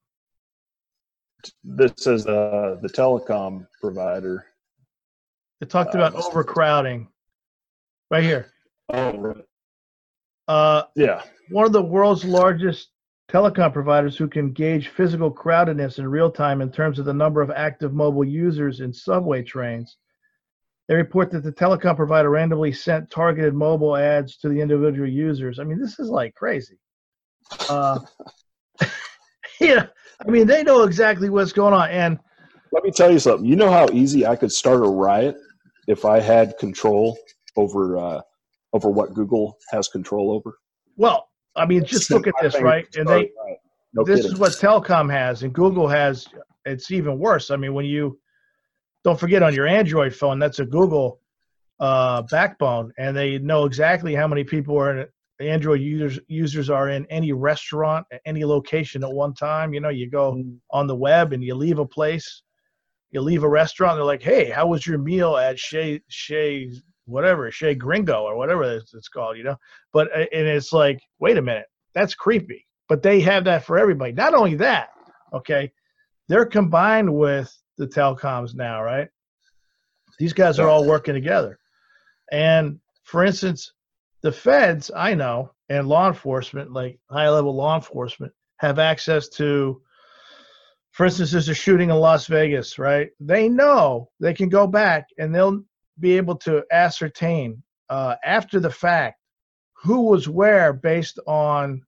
This is uh, the telecom provider. It talked Uh, about let's- overcrowding. Right here. Oh, right. Uh, Yeah. one of the world's largest telecom providers who can gauge physical crowdedness in real time in terms of the number of active mobile users in subway trains. They report that the telecom provider randomly sent targeted mobile ads to the individual users. I mean, this is like crazy. Uh, yeah, I mean, they know exactly what's going on. And Let me tell you something. You know how easy I could start a riot if I had control over uh, over what Google has control over? well, I mean, just Snap look at my this, fingers right? and And start they, a riot. No this kidding. is what Telcom has, and Google has. It's even worse. I mean, when you don't forget on your Android phone, that's a Google uh, backbone, and they know exactly how many people are in Android users users are in any restaurant at any location at one time. You know, you go Mm. on the web and you leave a place, you leave a restaurant. They're like, "Hey, how was your meal at Shea Shea whatever Shea Gringo or whatever it's, it's called?" You know, but uh, and it's like, wait a minute, that's creepy. But they have that for everybody. Not only that, okay, they're combined with the telecoms now, right? These guys are all working together. And for instance, the feds, I know, and law enforcement, like high-level law enforcement, have access to, for instance, there's a shooting in Las Vegas, right? They know they can go back and they'll be able to ascertain uh, after the fact who was where based on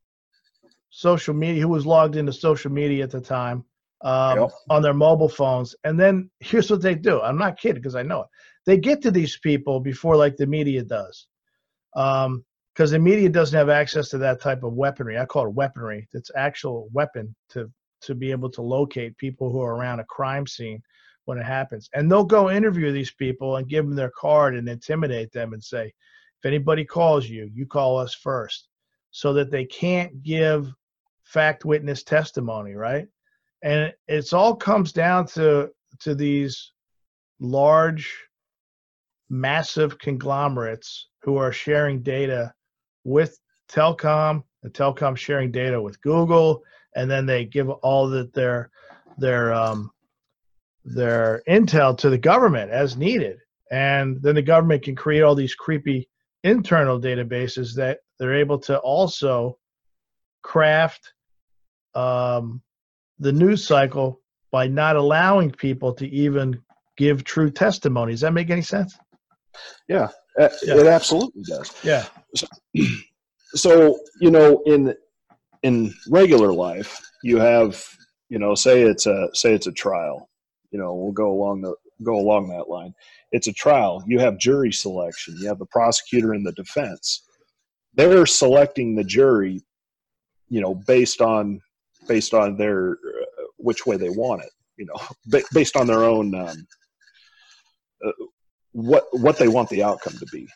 social media, who was logged into social media at the time um, Yep. on their mobile phones. And then here's what they do. I'm not kidding because I know it. They get to these people before like the media does. Um, because the media doesn't have access to that type of weaponry. I call it weaponry. It's actual weapon to to be able to locate people who are around a crime scene when it happens. And they'll go interview these people and give them their card and intimidate them and say, if anybody calls you, you call us first, so that they can't give fact witness testimony, right? And it's all comes down to to these large, massive conglomerates who are sharing data with Telcom, and Telcom sharing data with Google, and then they give all the, their their um, their intel to the government as needed, and then the government can create all these creepy internal databases that they're able to also craft um, the news cycle by not allowing people to even give true testimony. Does that make any sense? Yeah, it, Yeah. it absolutely does. Yeah. So, so, you know, in in regular life, you have, you know, say it's a say it's a trial. You know, we'll go along the go along that line. It's a trial. You have jury selection. You have the prosecutor and the defense. They're selecting the jury, you know, based on based on their uh, which way they want it. You know, ba- based on their own um, uh, what what they want the outcome to be.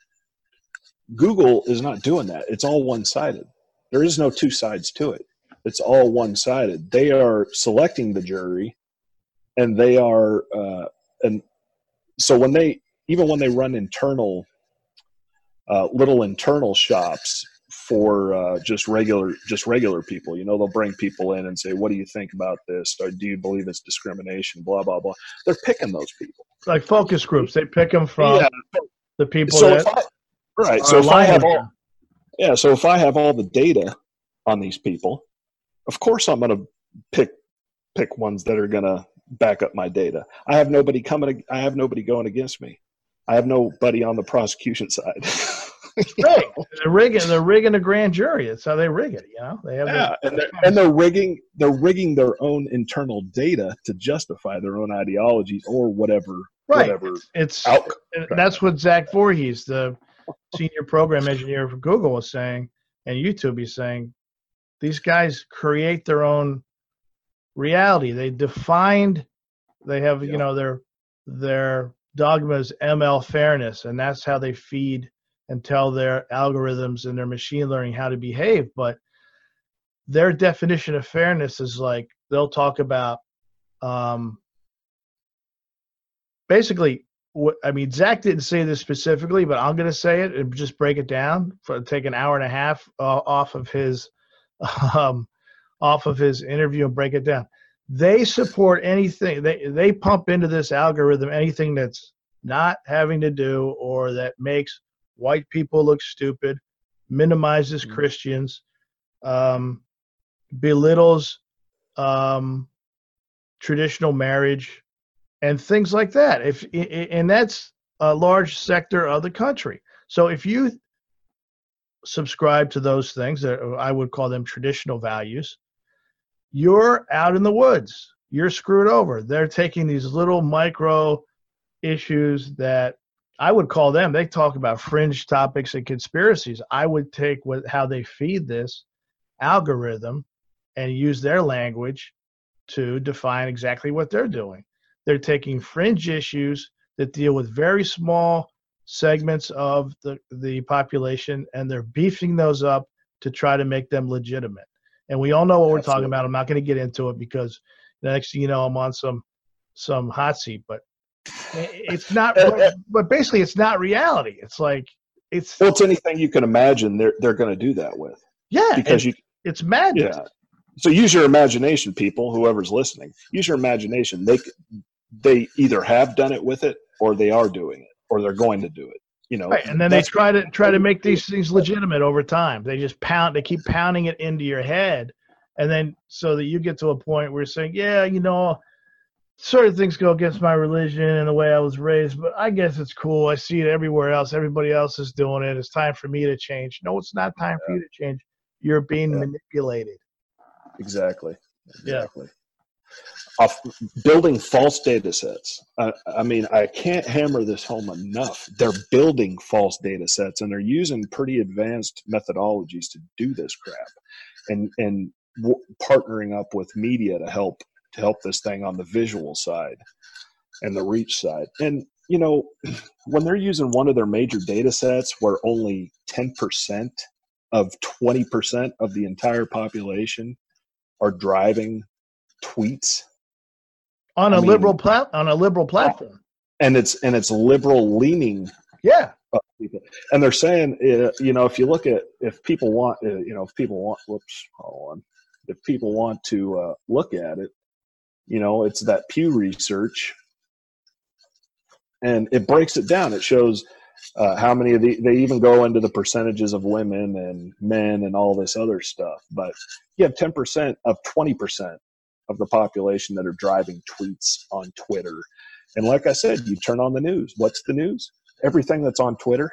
Google is not doing that. It's all one-sided. There is no two sides to it. It's all one-sided. They are selecting the jury, and they are, uh, and so when they, even when they run internal, uh, little internal shops for uh, just regular, just regular people, you know, they'll bring people in and say, "What do you think about this? Or do you believe it's discrimination?" Blah blah blah. They're picking those people. Like focus groups, they pick them from Yeah. the people So that if I, right. are So if I aligned have with all, them. yeah. So if I have all the data on these people, of course I'm going to pick pick ones that are going to back up my data. I have nobody coming. I have nobody going against me. I have nobody on the prosecution side. Right. They're rigging. They're rigging a grand jury. That's how they rig it. You know, they have. Yeah, the, and they're, and they're rigging they're rigging their own internal data to justify their own ideologies or whatever right. whatever It's outcome. and that's what Zach Voorhees, the senior program engineer for Google, was saying, and YouTube, he's saying, these guys create their own reality. They defined. They have Yeah. you know their their dogma is M L fairness, and that's how they feed and tell their algorithms and their machine learning how to behave. But their definition of fairness is like, they'll talk about um, basically what, I mean, Zach didn't say this specifically, but I'm going to say it and just break it down for take an hour and a half uh, off of his, um, off of his interview and break it down. They support anything. They, they pump into this algorithm anything that's not having to do or that makes white people look stupid, minimizes Christians, um, belittles um, traditional marriage, and things like that. If and that's a large sector of the country. So if you subscribe to those things, that I would call them traditional values, you're out in the woods. You're screwed over. They're taking these little micro issues that I would call them, they talk about fringe topics and conspiracies. I would take what, how they feed this algorithm and use their language to define exactly what they're doing. They're taking fringe issues that deal with very small segments of the, the population, and they're beefing those up to try to make them legitimate. And we all know what we're Absolutely. talking about. I'm not going to get into it because the next thing you know, I'm on some some hot seat, but it's not, but, but basically it's not reality. It's like, it's, Well, it's anything you can imagine they're they're going to do that with. yeah, Because it, you it's madness. yeah So use your imagination, people, whoever's listening. Use your imagination. They they either have done it with it, or they are doing it, or they're going to do it. You know, right. And then they try to try to make these things legitimate over time. They just pound, they keep pounding it into your head, and then so that you get to a point where you're saying, yeah, you know, certain things go against my religion and the way I was raised, but I guess it's cool. I see it everywhere else. Everybody else is doing it. It's time for me to change. No, it's not time yeah. for you to change. You're being yeah. manipulated. Exactly. Exactly. Yeah. Off, building false data sets. I, I mean, I can't hammer this home enough. They're building false data sets, and they're using pretty advanced methodologies to do this crap, and and w- partnering up with media to help to help this thing on the visual side and the reach side. And you know, when they're using one of their major data sets where only ten percent of twenty percent of the entire population are driving tweets on a I mean, liberal plat on a liberal platform, and it's and it's liberal leaning, yeah. People. And they're saying, uh, you know, if you look at if people want, uh, you know, if people want, whoops, hold on, if people want to uh, look at it, you know, it's that Pew Research, and it breaks it down. It shows uh, how many of the they even go into the percentages of women and men and all this other stuff. But you have ten percent of twenty percent of the population that are driving tweets on Twitter. And like I said, you turn on the news. What's the news? Everything that's on Twitter.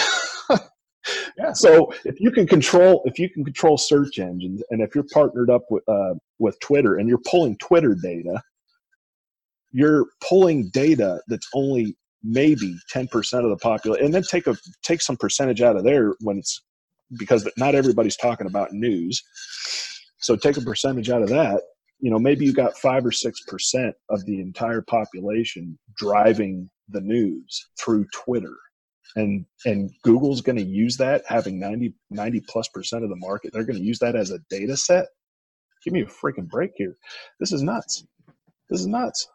Yeah. So if you can control, if you can control search engines, and if you're partnered up with uh, with Twitter, and you're pulling Twitter data, you're pulling data that's only maybe ten percent of the population, and then take a take some percentage out of there when it's because not everybody's talking about news. So take a percentage out of that. You know, maybe you got five or six percent of the entire population driving the news through Twitter, and and Google's going to use that, having ninety, ninety plus percent of the market. They're going to use that as a data set. Give me a freaking break here. This is nuts. This is nuts.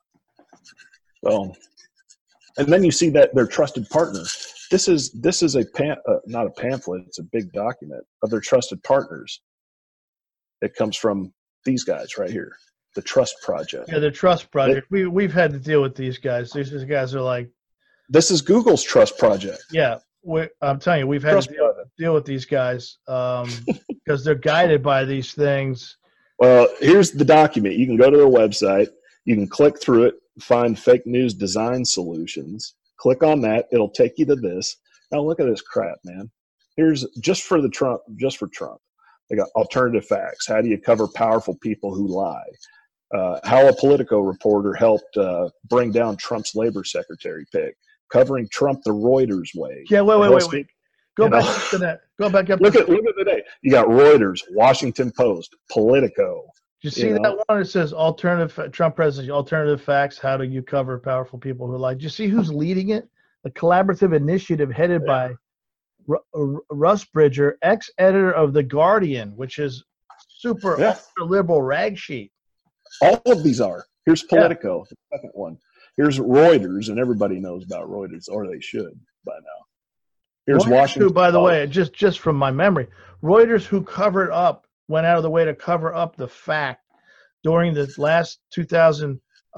So, and then you see that their trusted partner. This is this is a pan, uh, not a pamphlet. It's a big document of their trusted partners. It comes from these guys right here, the Trust Project. Yeah, the Trust Project. It, we we've had to deal with these guys. These, these guys are like. This is Google's Trust Project. Yeah, we, I'm telling you, we've had Trust to deal, deal with these guys um, because they're guided by these things. Well, here's the document. You can go to their website. You can click through it, find fake news design solutions. Click on that. It'll take you to this. Now look at this crap, man. Here's just for the Trump, just for Trump. They got alternative facts. How do you cover powerful people who lie? Uh, how a Politico reporter helped uh, bring down Trump's labor secretary pick. Covering Trump the Reuters way. Yeah, wait, wait, wait, wait. Go back know. up to that. Go back up. Look to at look at the day. You got Reuters, Washington Post, Politico. Did you see you that know? one? It says alternative Trump presidency, alternative facts. How do you cover powerful people who lie? Did you see who's leading it? A collaborative initiative headed yeah. by R- Russ Bridger, ex-editor of The Guardian, which is super yeah. ultra liberal rag sheet. All of these are. Here's Politico, yeah. the second one. Here's Reuters, and everybody knows about Reuters, or they should by now. Here's Reuters, Washington. Who, by the way, just just from my memory, Reuters, who covered up, went out of the way to cover up the fact during the last two thousand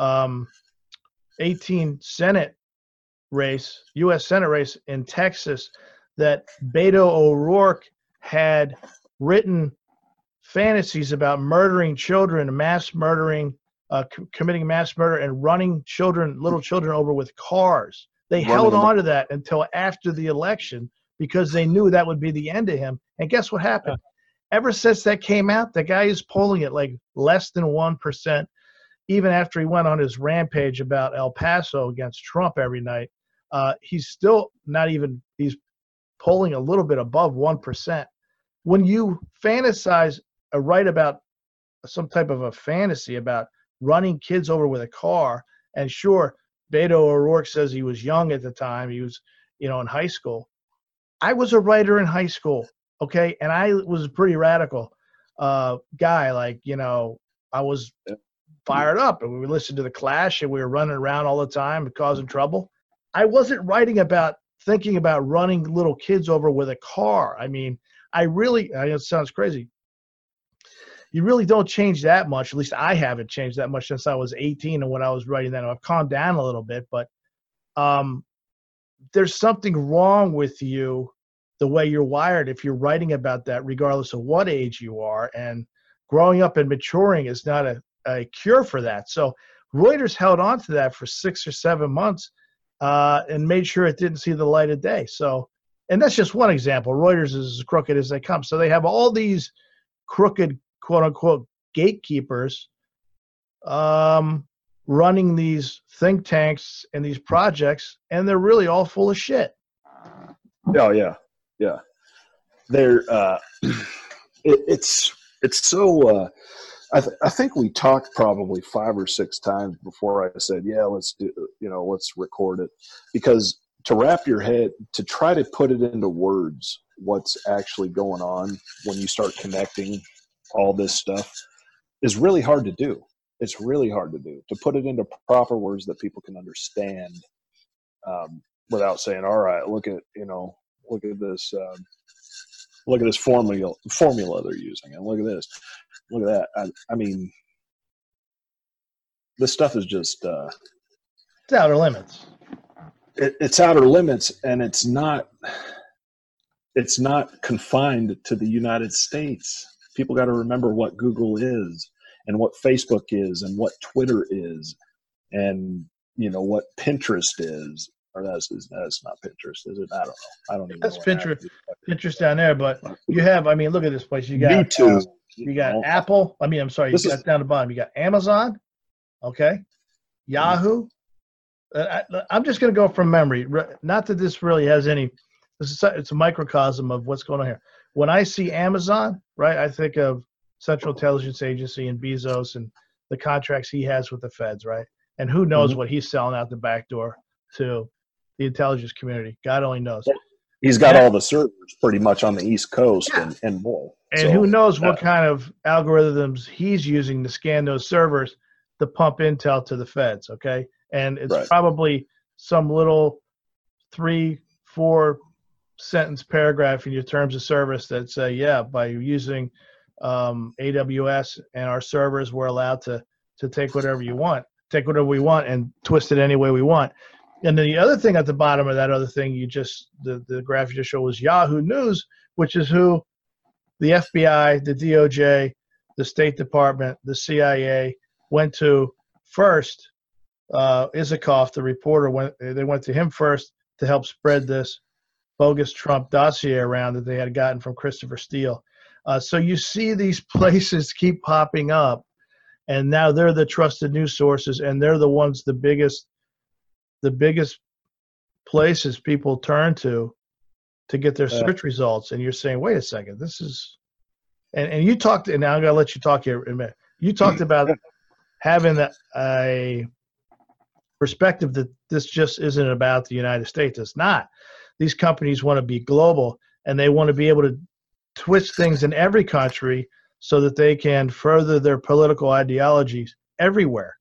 eighteen Senate race, U S Senate race in Texas, that Beto O'Rourke had written fantasies about murdering children, mass murdering, uh, c- committing mass murder, and running children, little children over with cars. They Running held on to that until after the election because they knew that would be the end of him. And guess what happened? Yeah. Ever since that came out, the guy is polling at like less than one percent, even after he went on his rampage about El Paso against Trump every night. Uh, he's still not even – he's polling a little bit above one percent. When you fantasize or write about some type of a fantasy about running kids over with a car, and sure, Beto O'Rourke says he was young at the time. He was, you know, in high school. I was a writer in high school, okay, and I was a pretty radical uh, guy. Like, you know, I was fired up, and we would listen to The Clash, and we were running around all the time and causing trouble. I wasn't writing about thinking about running little kids over with a car. I mean, I really – I know it sounds crazy. you really don't change that much. At least I haven't changed that much since I was eighteen and when I was writing that. I've calmed down a little bit, but um, there's something wrong with you, the way you're wired, if you're writing about that, regardless of what age you are. And growing up and maturing is not a, a cure for that. So Reuters held on to that for six or seven months uh, and made sure it didn't see the light of day. So, and that's just one example. Reuters is as crooked as they come. So they have all these crooked, quote unquote, gatekeepers um, running these think tanks and these projects, and they're really all full of shit. Oh yeah, yeah. They're uh, it, it's it's so. Uh, I th- I think we talked probably five or six times before I said, yeah, let's do, you know, let's record it, because to wrap your head, to try to put it into words, what's actually going on when you start connecting all this stuff is really hard to do. It's really hard to do, to put it into proper words that people can understand, um, without saying, all right, look at, you know, look at this, um, look at this formula formula they're using, and look at this, look at that. I, I mean, this stuff is just, uh, It's outer limits. it, it's outer limits, and it's not, it's not confined to the United States. People got to remember what Google is, and what Facebook is, and what Twitter is, and, you know, what Pinterest is. Or that's, that's not Pinterest, is it? I don't know. I don't even That's know. Pinterest, Pinterest down there. But you have, I mean, look at this place. You got YouTube. uh, you got know. Apple. I mean, I'm sorry, you This got is- down the bottom. You got Amazon. Okay. Yahoo. Uh, I, I'm just going to go from memory. Re- Not that this really has any. This is it's a microcosm of what's going on here. When I see Amazon, right, I think of Central Intelligence Agency and Bezos and the contracts he has with the feds, right? And who knows Mhm. what he's selling out the back door to the intelligence community. God only knows. He's got Yeah. all the servers pretty much on the East Coast Yeah. and, and more. And So, who knows what uh, kind of algorithms he's using to scan those servers to pump intel to the feds, okay? And it's Right. probably some little three, four sentence paragraph in your terms of service that say, yeah, by using um, A W S and our servers, we're allowed to to take whatever you want, take whatever we want and twist it any way we want. And then the other thing at the bottom of that other thing you just, the, the graph you just showed was Yahoo News, which is who the F B I, the D O J, the State Department, the C I A went to first. Uh, Isikoff, the reporter, went, they went to him first to help spread this bogus Trump dossier around that they had gotten from Christopher Steele. Uh, so you see these places keep popping up, and now they're the trusted news sources, and they're the ones, the biggest, the biggest places people turn to to get their Yeah. search results. And you're saying, wait a second, this is, and, and you talked, and now I'm going to let you talk here in a minute. You talked about having a, a perspective that this just isn't about the United States. It's not. These companies want to be global, and they want to be able to twist things in every country so that they can further their political ideologies everywhere.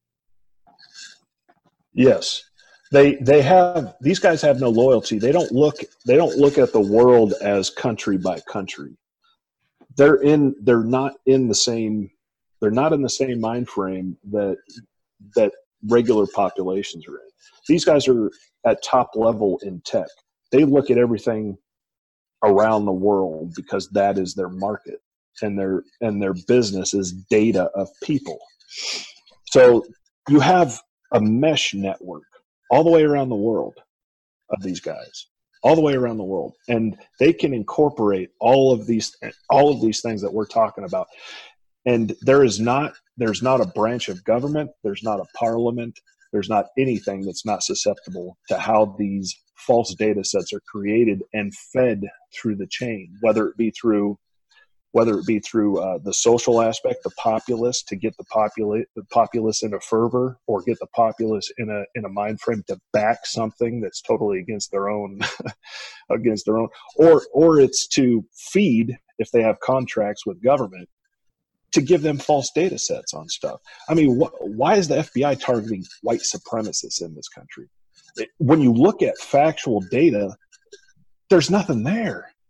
yes, they they have these guys have no loyalty. They don't look they don't look at the world as country by country. They're in they're not in the same they're not in the same mind frame that that regular populations are in. These guys are at top level in tech. They look at everything around the world because that is their market, and their and their business is data of people. So you have a mesh network all the way around the world of these guys, all the way around the world, and they can incorporate all of these all of these things that we're talking about. And there is not there's not a branch of government, there's not a parliament, there's not anything that's not susceptible to how these false data sets are created and fed through the chain, whether it be through whether it be through uh, the social aspect, the populace, to get the populace the populace in a fervor, or get the populace in a in a mind frame to back something that's totally against their own against their own, or or it's to feed, if they have contracts with government, to give them false data sets on stuff. I mean, wh- why is the F B I targeting white supremacists in this country? It, when you look at factual data, there's nothing there.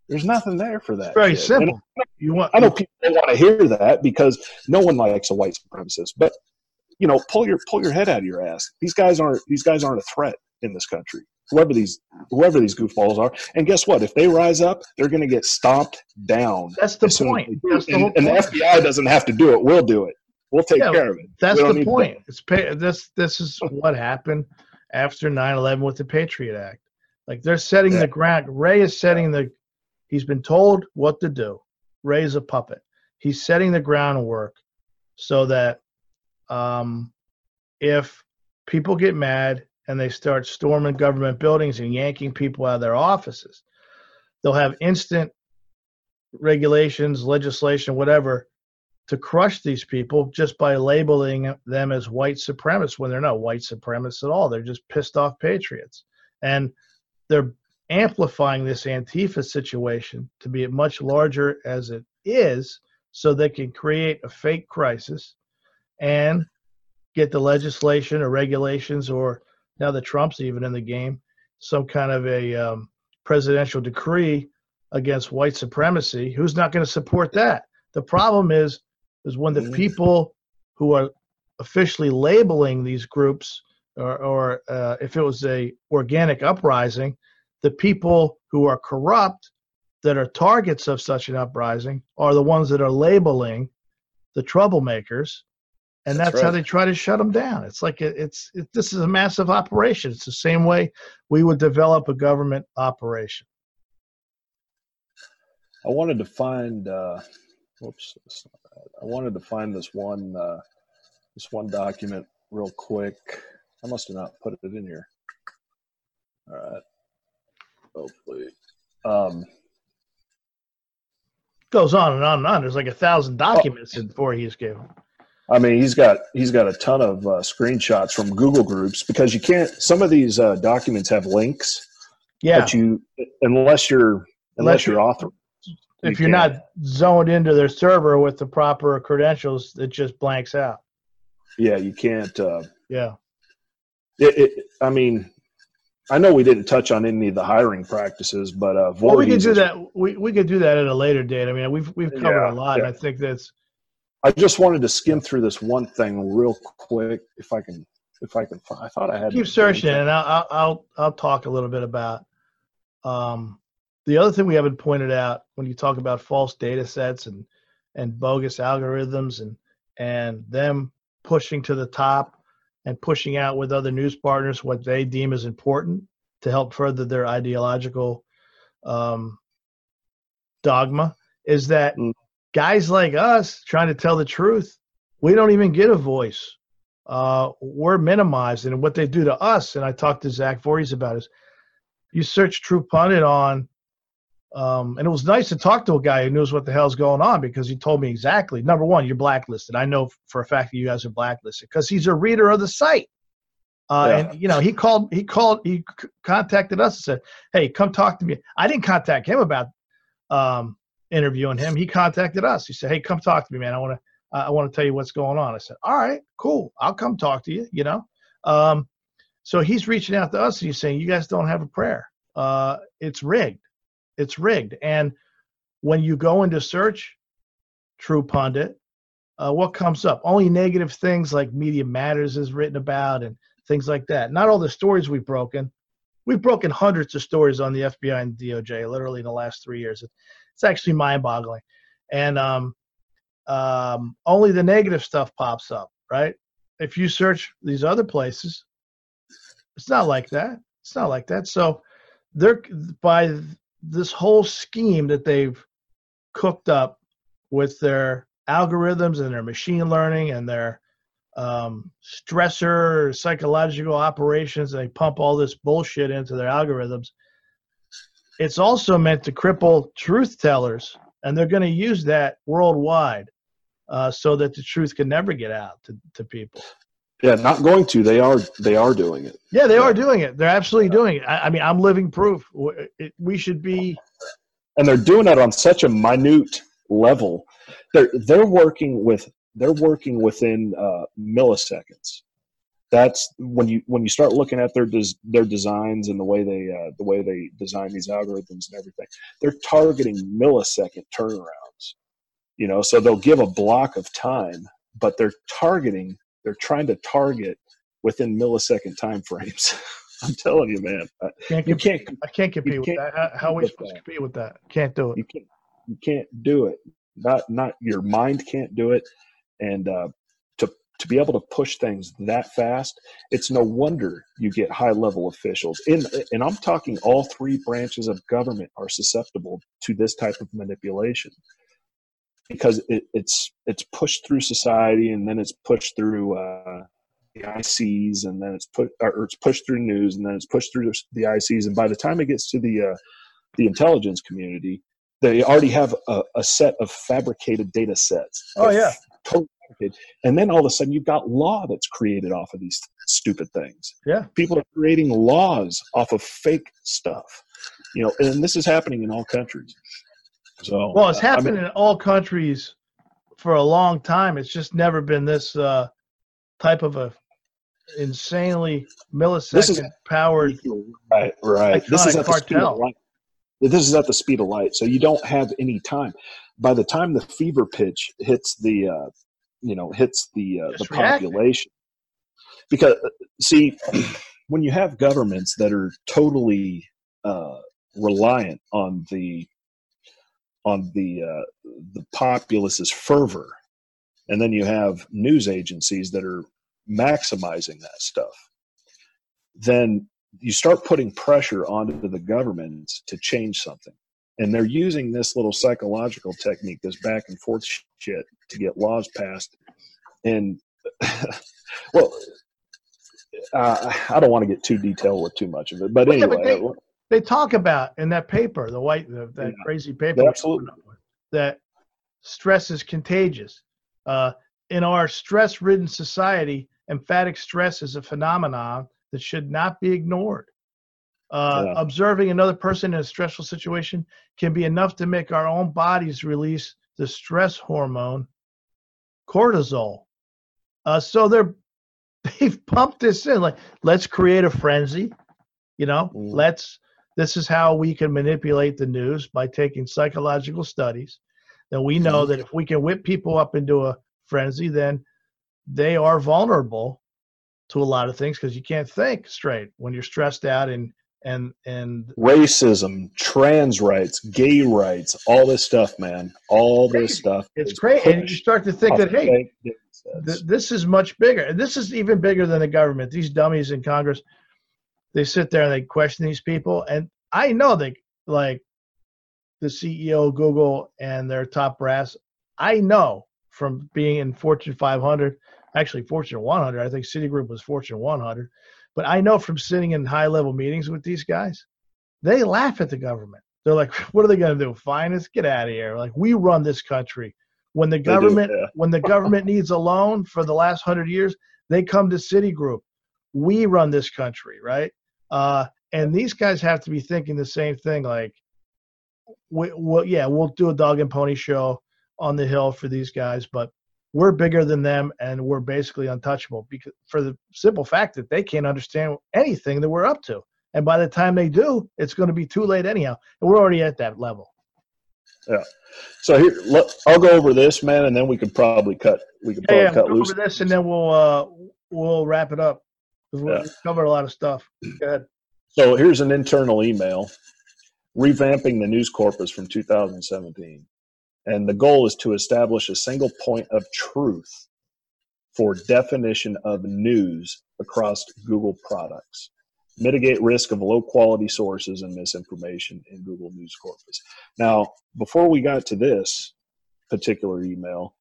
There's nothing there for that. It's very shit. simple. And You want I know people don't want to hear that because no one likes a white supremacist. But you know, pull your pull your head out of your ass. These guys aren't these guys aren't a threat in this country. Whoever these whoever these goofballs are, and guess what? If they rise up, they're going to get stomped down. That's the as soon as point. they do. That's the and, whole and the point. F B I doesn't have to do it. We'll do it. We'll take Yeah, care of it. That's We don't the need point. them. It's pa- this this is what happened after nine eleven with the Patriot Act. Like they're setting Yeah. the ground. Ray is setting the. He's been told what to do. Ray is a puppet. He's setting the groundwork so that um, if people get mad and they start storming government buildings and yanking people out of their offices, they'll have instant regulations, legislation, whatever, to crush these people just by labeling them as white supremacists when they're not white supremacists at all. They're just pissed off patriots. And they're amplifying this Antifa situation to be much larger as it is so they can create a fake crisis and get the legislation or regulations, or now that Trump's even in the game, some kind of a um, presidential decree against white supremacy. Who's not going to support that? The problem is, is when the people who are officially labeling these groups, or, or uh, if it was a organic uprising, the people who are corrupt that are targets of such an uprising are the ones that are labeling the troublemakers. And that's, That's how right. they try to shut them down. It's like it, it's it, this is a massive operation. It's the same way we would develop a government operation. I wanted to find. Uh, whoops. that's not bad. I wanted to find this one. Uh, this one document real quick. I must have not put it in here. All right. Hopefully. Um, Goes on and on and on. There's like a thousand documents in Voorhees gave him. I mean, he's got he's got a ton of uh, screenshots from Google groups because you can't. Some of these uh, documents have links. Yeah. That you unless you're unless, Unless you're you're- author. If you you're can't. not zoned into their server with the proper credentials, it just blanks out. Yeah, you can't. Uh, Yeah. it, it, I mean, I know we didn't touch on any of the hiring practices, but uh, Well, we could Voorhees do is- that. We, we could do that at a later date. I mean, we've we've covered Yeah, a lot, and yeah. I think that's I just wanted to skim through this one thing real quick, if I can. If I can, find, I thought I had. keep searching, and I'll I'll I'll, I'll talk a little bit about um, the other thing we haven't pointed out when you talk about false data sets and and bogus algorithms and and them pushing to the top and pushing out with other news partners what they deem as important to help further their ideological um, dogma is that Mm. guys like us trying to tell the truth, we don't even get a voice. Uh, we're minimized, and what they do to us, and I talked to Zach Voorhees about is, you search True Pundit on, um, and it was nice to talk to a guy who knows what the hell's going on because he told me exactly. Number one, you're blacklisted. I know for a fact that you guys are blacklisted because he's a reader of the site. Uh, Yeah. And you know, he called, he called, he c- contacted us and said, "Hey, come talk to me." I didn't contact him about um, interviewing him. He contacted us. He said, "Hey, come talk to me, man. I want to, I want to tell you what's going on." I said, "All right, cool. I'll come talk to you." You know, um, so he's reaching out to us and he's saying, "You guys don't have a prayer. Uh, it's rigged. It's rigged." And when you go into search True Pundit, uh, what comes up? Only negative things like Media Matters is written about and things like that. Not all the stories we've broken. We've broken hundreds of stories on the F B I and D O J literally in the last three years. It's actually mind-boggling. And um, um, only the negative stuff pops up, right? If you search these other places, it's not like that. It's not like that. So they're by this whole scheme that they've cooked up with their algorithms and their machine learning and their um, stressor psychological operations, and they pump all this bullshit into their algorithms. It's also meant to cripple truth tellers, and they're going to use that worldwide uh, so that the truth can never get out to, to people. Yeah, not going to. They are. They are doing it. Yeah, they are doing it. They're absolutely doing it. I, I mean, I'm living proof. W- it- We should be. And they're doing it on such a minute level. They're they're working with they're working within uh, milliseconds. That's when you when you start looking at their des, their designs and the way they uh, the way they design these algorithms and everything. They're targeting millisecond turnarounds. You know, so they'll give a block of time, but they're targeting. They're trying to target within millisecond time frames. I'm telling you, man. Can't you compete. can't. I can't compete with can't that. How, how are we with supposed that. to compete with that? Can't do it. You can't. You can't do it. Not not your mind can't do it, and uh, to to be able to push things that fast, it's no wonder you get high level officials. In and I'm talking all three branches of government are susceptible to this type of manipulation because it, it's it's pushed through society, and then it's pushed through uh, the I Cs, and then it's put or it's pushed through news, and then it's pushed through the I Cs, and by the time it gets to the uh, the intelligence community, they already have a, a set of fabricated data sets. Oh yeah, totally fabricated. And then all of a sudden, you've got law that's created off of these stupid things. Yeah, people are creating laws off of fake stuff. You know, and this is happening in all countries. So, well, it's I happened mean, in all countries for a long time. It's just never been this uh, type of a insanely millisecond This is- powered right, right. This is electronic at the speed of cartel. light. This is at the speed of light, so you don't have any time. By the time the fever pitch hits the, uh, you know, hits the uh, the Just reacting. population, because see, when you have governments that are totally uh, reliant on the on the uh, the populace's fervor, and then you have news agencies that are maximizing that stuff, then you start putting pressure onto the governments to change something. And they're using this little psychological technique, this back and forth shit, to get laws passed. And, well, uh, I don't want to get too detailed with too much of it. But Well, yeah, anyway. but they, they talk about in that paper, the white, the, that Yeah. crazy paper, Yeah, absolutely. that stress is contagious. Uh, in our stress-ridden society, emphatic stress is a phenomenon that should not be ignored. Uh, Yeah. Observing another person in a stressful situation can be enough to make our own bodies release the stress hormone, cortisol. Uh, so they're they've pumped this in, like, let's create a frenzy. You know, Mm. let's. This is how we can manipulate the news by taking psychological studies. Then we know Mhm. that if we can whip people up into a frenzy, then they are vulnerable to a lot of things because you can't think straight when you're stressed out and and and Racism, trans rights, gay rights, all this stuff, man. All this Crazy. stuff. it's is great. And you pushed start to think off that, hey, fake data sets. th- this is much bigger. And this is even bigger than the government. These dummies in Congress, they sit there and they question these people. And I know that, like, the C E O of Google and their top brass, I know from being in Fortune five hundred, actually Fortune one hundred, I think Citigroup was Fortune one hundred, but I know from sitting in high-level meetings with these guys, they laugh at the government. They're like, what are they going to do? Fine us? Get out of here. Like, we run this country. When the do, government yeah. when the government needs a loan for the last hundred years, they come to Citigroup. We run this country, right? Uh, and these guys have to be thinking the same thing. Like, we, well, yeah, we'll do a dog and pony show on the Hill for these guys, but we're bigger than them, and we're basically untouchable because for the simple fact that they can't understand anything that we're up to. And by the time they do, it's going to be too late anyhow. And we're already at that level. Yeah. So here, let, I'll go over this, man, and then we could probably cut. We could probably Yeah, yeah, cut we'll go loose. over this, and then we'll uh, we'll wrap it up. We've Yeah. covered a lot of stuff. Go ahead. So here's an internal email revamping the news corpus from two thousand seventeen. And the goal is to establish a single point of truth for definition of news across Google products, mitigate risk of low quality sources and misinformation in Google News Corpus. Now, before we got to this particular email,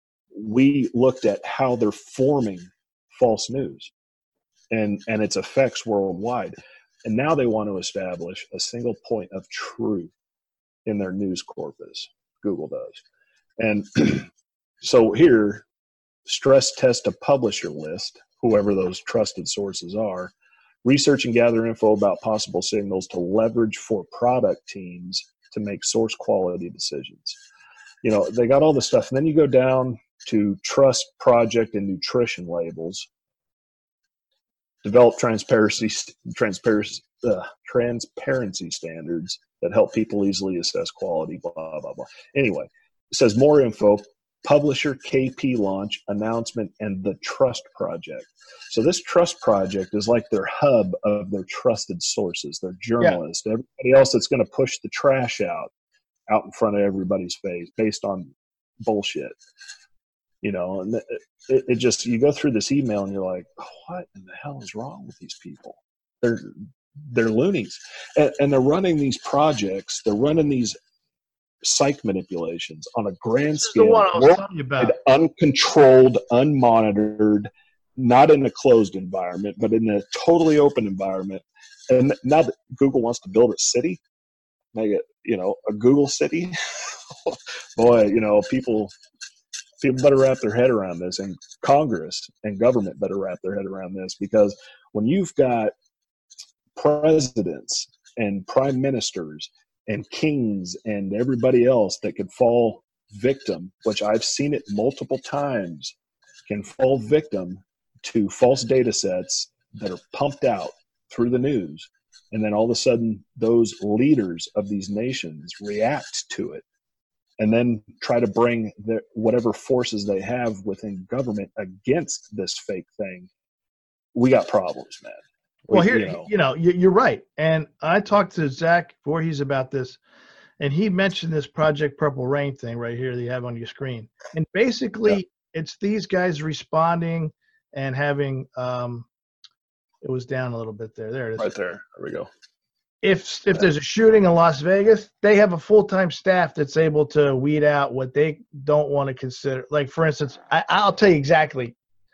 we looked at how they're forming false news and, and its effects worldwide. And now they want to establish a single point of truth in their news corpus. Google does. And so here, stress test a publisher list, whoever those trusted sources are, research and gather info about possible signals to leverage for product teams to make source quality decisions. You know, they got all this stuff. And then you go down to trust project and nutrition labels. develop transparency transparency uh, transparency standards that help people easily assess quality. Blah blah blah. Anyway, it says more info. Publisher K P launch announcement and the Trust Project. So this Trust Project is like their hub of their trusted sources, their journalists, yeah. everybody else that's going to push the trash out, out in front of everybody's face based on bullshit. You know, and it, it just, you go through this email and you're like, what in the hell is wrong with these people? They're, they're loonies. And, and they're running these projects, they're running these psych manipulations on a grand scale, the one I was telling you about. Uncontrolled, unmonitored, not in a closed environment, but in a totally open environment. And now that Google wants to build a city, make it, you know, a Google city, boy, you know, people, people better wrap their head around this, and Congress and government better wrap their head around this, because when you've got presidents and prime ministers and kings and everybody else that could fall victim, which I've seen it multiple times, can fall victim to false data sets that are pumped out through the news. And then all of a sudden, those leaders of these nations react to it and then try to bring the, whatever forces they have within government against this fake thing. We got problems, man. Well, here, you know, you know you're right. And I talked to Zach Voorhees about this, and he mentioned this Project Purple Rain thing right here that you have on your screen. And basically, yeah. it's these guys responding and having um, – it was down a little bit there. There it is. Right there. There we go. If if there's a shooting in Las Vegas, they have a full-time staff that's able to weed out what they don't want to consider. Like, for instance, I, I'll tell you exactly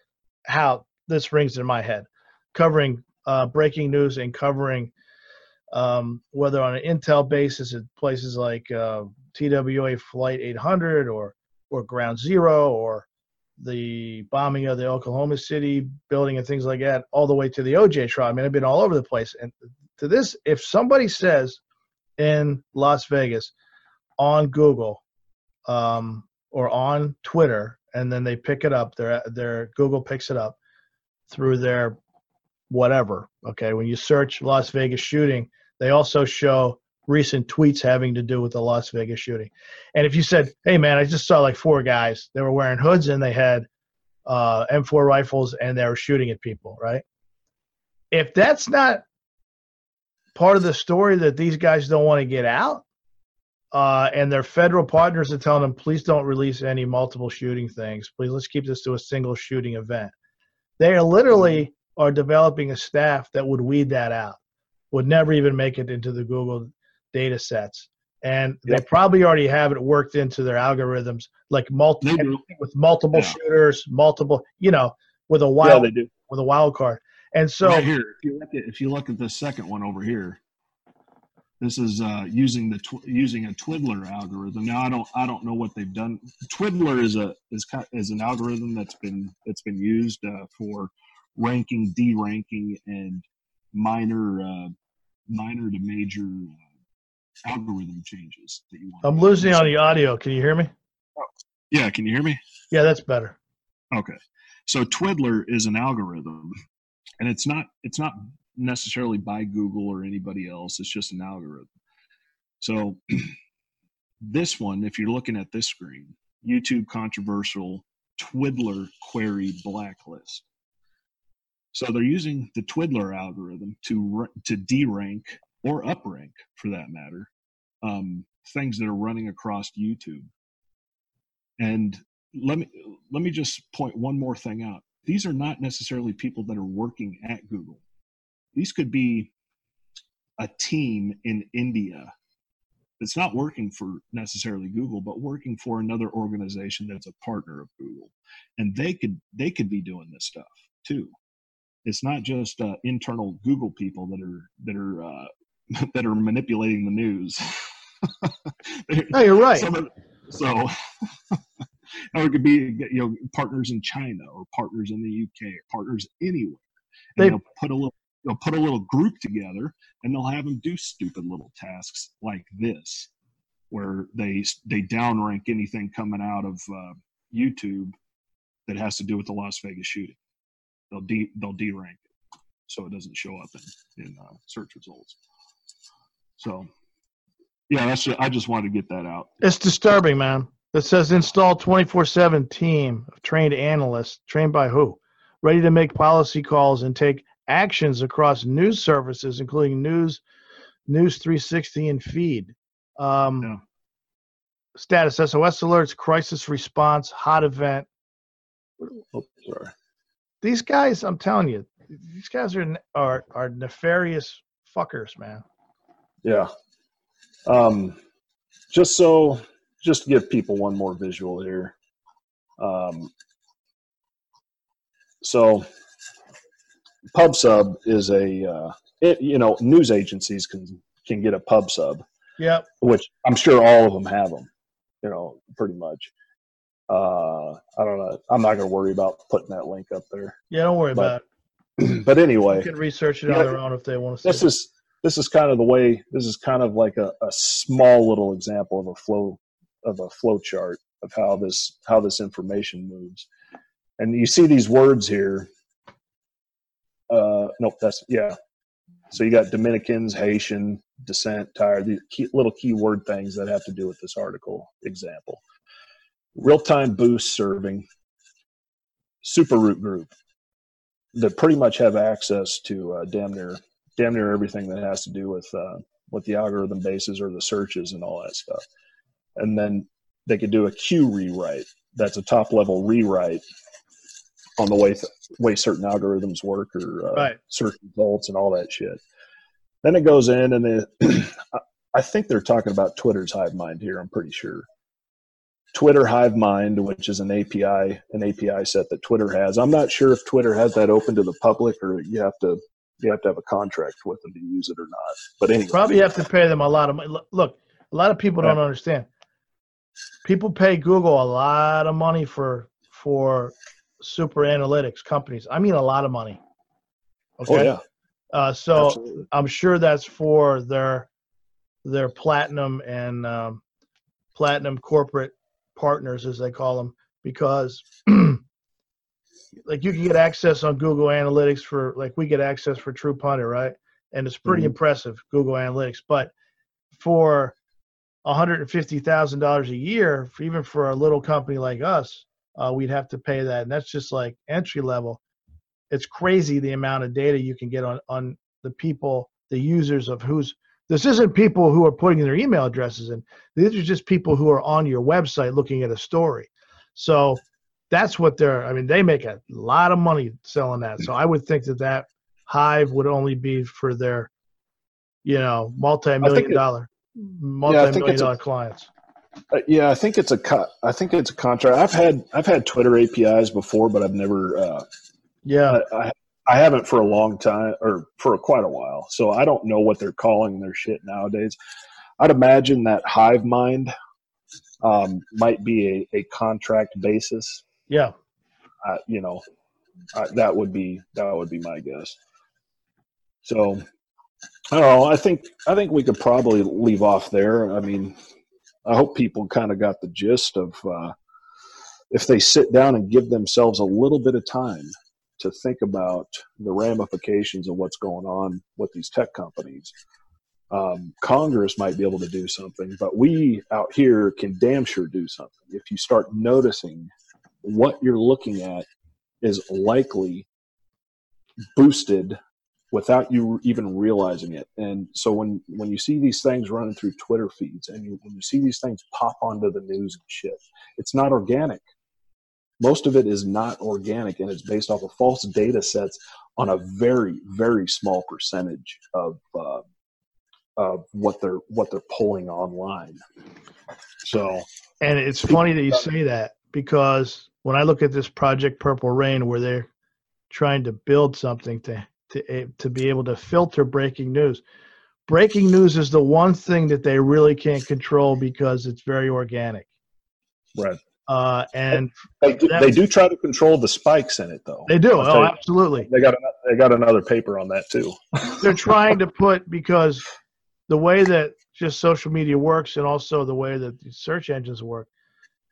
how this rings in my head, covering – Uh, breaking news and covering um, whether on an intel basis at places like uh, T W A Flight eight hundred or or Ground Zero or the bombing of the Oklahoma City building and things like that, all the way to the O J trial. I mean, I've been all over the place. And to this, if somebody says in Las Vegas on Google um, or on Twitter, and then they pick it up, their their Google picks it up through their whatever, okay, when you search Las Vegas shooting, they also show recent tweets having to do with the Las Vegas shooting. And if you said, hey, man, I just saw like four guys, they were wearing hoods and they had uh, M four rifles and they were shooting at people, right? If that's not part of the story that these guys don't want to get out, uh, and their federal partners are telling them, please don't release any multiple shooting things. Please, let's keep this to a single shooting event. They are literally are developing a staff that would weed that out, would never even make it into the Google data sets. And yep. they probably already have it worked into their algorithms, like multi with multiple yeah. shooters, multiple, you know, with a wild, yeah, they do. with a wild card. And so right here, if you look at, if you look at the second one over here, this is uh, using the tw using a Twiddler algorithm. Now I don't I don't know what they've done. Twiddler is a is is an algorithm that's been that's been used uh, for ranking, deranking, and minor, uh, minor to major uh, algorithm changes that you want. I'm losing on the audio. Can you hear me? Yeah, can you hear me? Yeah, that's better. Okay, so Twiddler is an algorithm, and it's not it's not necessarily by Google or anybody else. It's just an algorithm. So this one, if you're looking at this screen, YouTube controversial Twiddler query blacklist. So they're using the Twiddler algorithm to to derank or uprank, for that matter, um, things that are running across YouTube. And let me let me just point one more thing out. These are not necessarily people that are working at Google. These could be a team in India that's not working for necessarily Google, but working for another organization that's a partner of Google, and they could they could be doing this stuff too. It's not just uh, internal Google people that are that are uh, that are manipulating the news. No, you're right. Of, so, or it could be, you know, partners in China or partners in the U K or partners anywhere. And they they'll put a little they'll put a little group together and they'll have them do stupid little tasks like this, where they they downrank anything coming out of uh, YouTube that has to do with the Las Vegas shooting. They'll de they'll derank it. so it doesn't show up in, in uh, search results. So, yeah, that's just, I just wanted to get that out. It's disturbing, man. It says install twenty-four seven team of trained analysts, trained by who? Ready to make policy calls and take actions across news services, including news, News three sixty, and Feed. Um, Yeah. Status, S O S alerts, crisis response, hot event. Oh, sorry. These guys, I'm telling you, these guys are are, are nefarious fuckers, man. Yeah. Um, just so, just to give people one more visual here. Um, so, PubSub is a, uh, it, you know, news agencies can can get a PubSub, Yep. which I'm sure all of them have them, you know, pretty much. Uh, I don't know. I'm not going to worry about putting that link up there. Yeah, don't worry But- about it. But anyway, You can research it on Yeah. their own if they want to see this it. is this is kind of the way this is kind of like a, a small little example of a flow of a flow chart of how this how this information moves. And you see these words here. Uh, nope, that's yeah. So you got Dominicans, Haitian, descent, tired, these key, little keyword things that have to do with this article example. Real-time boost serving, super root group that pretty much have access to uh, damn near damn near everything that has to do with uh, what the algorithm bases or the searches and all that stuff. And then they could do a queue rewrite. That's a top level rewrite on the way th- way certain algorithms work or uh, Right. search results and all that shit. Then it goes in and it, I think they're talking about Twitter's HiveMind here. I'm pretty sure. Twitter HiveMind, which is an A P I, an A P I set that Twitter has. I'm not sure if Twitter has that open to the public or you have to you have to have a contract with them to use it or not. But anyway, Probably have to pay them a lot of money. Look- Look, a lot of people don't Yeah. understand. People pay Google a lot of money for for super analytics companies. I mean, a lot of money. Okay. oh yeah, Uh, so absolutely. I'm sure that's for their their platinum and um, platinum corporate partners, as they call them, because like you can get access on Google Analytics for like we get access for True Punter, right? And it's pretty Mhm. impressive, Google Analytics. But for one hundred fifty thousand dollars a year, for, even for a little company like us, uh, we'd have to pay that, and that's just like entry level. It's crazy the amount of data you can get on on the people, the users of who's. This isn't people who are putting their email addresses in. These are just people who are on your website looking at a story. So that's what they're. I mean, they make a lot of money selling that. So I would think that that Hive would only be for their, you know, multi-million it- dollar, multi-million it's a- dollar clients. Uh, yeah, I think it's a cut. I think it's a contract. I've had I've had Twitter A P Is before, but I've never. Uh, Yeah. I, I I haven't for a long time or for quite a while. So I don't know what they're calling their shit nowadays. I'd imagine that HiveMind um, might be a, a contract basis. Yeah. Uh, you know, uh, that would be that would be my guess. So I don't know. I think I think we could probably leave off there. I mean, I hope people kind of got the gist of uh, if they sit down and give themselves a little bit of time to think about the ramifications of what's going on with these tech companies. Um, Congress might be able to do something, but we out here can damn sure do something. If you start noticing what you're looking at is likely boosted without you even realizing it. And so when, when you see these things running through Twitter feeds and you, when you see these things pop onto the news and shit, it's not organic. Most of it is not organic, and it's based off of false data sets on a very, very small percentage of uh, of what they're what they're pulling online. So, And it's funny that you say that, because when I look at this Project Purple Rain, where they're trying to build something to to to be able to filter breaking news, breaking news is the one thing that they really can't control because it's very organic. right, Uh, and they do, they do try to control the spikes in it, though. they do. I'll tell Oh, you, absolutely. they got another, they got another paper on that too. They're trying to put, because the way that just social media works and also the way that the search engines work,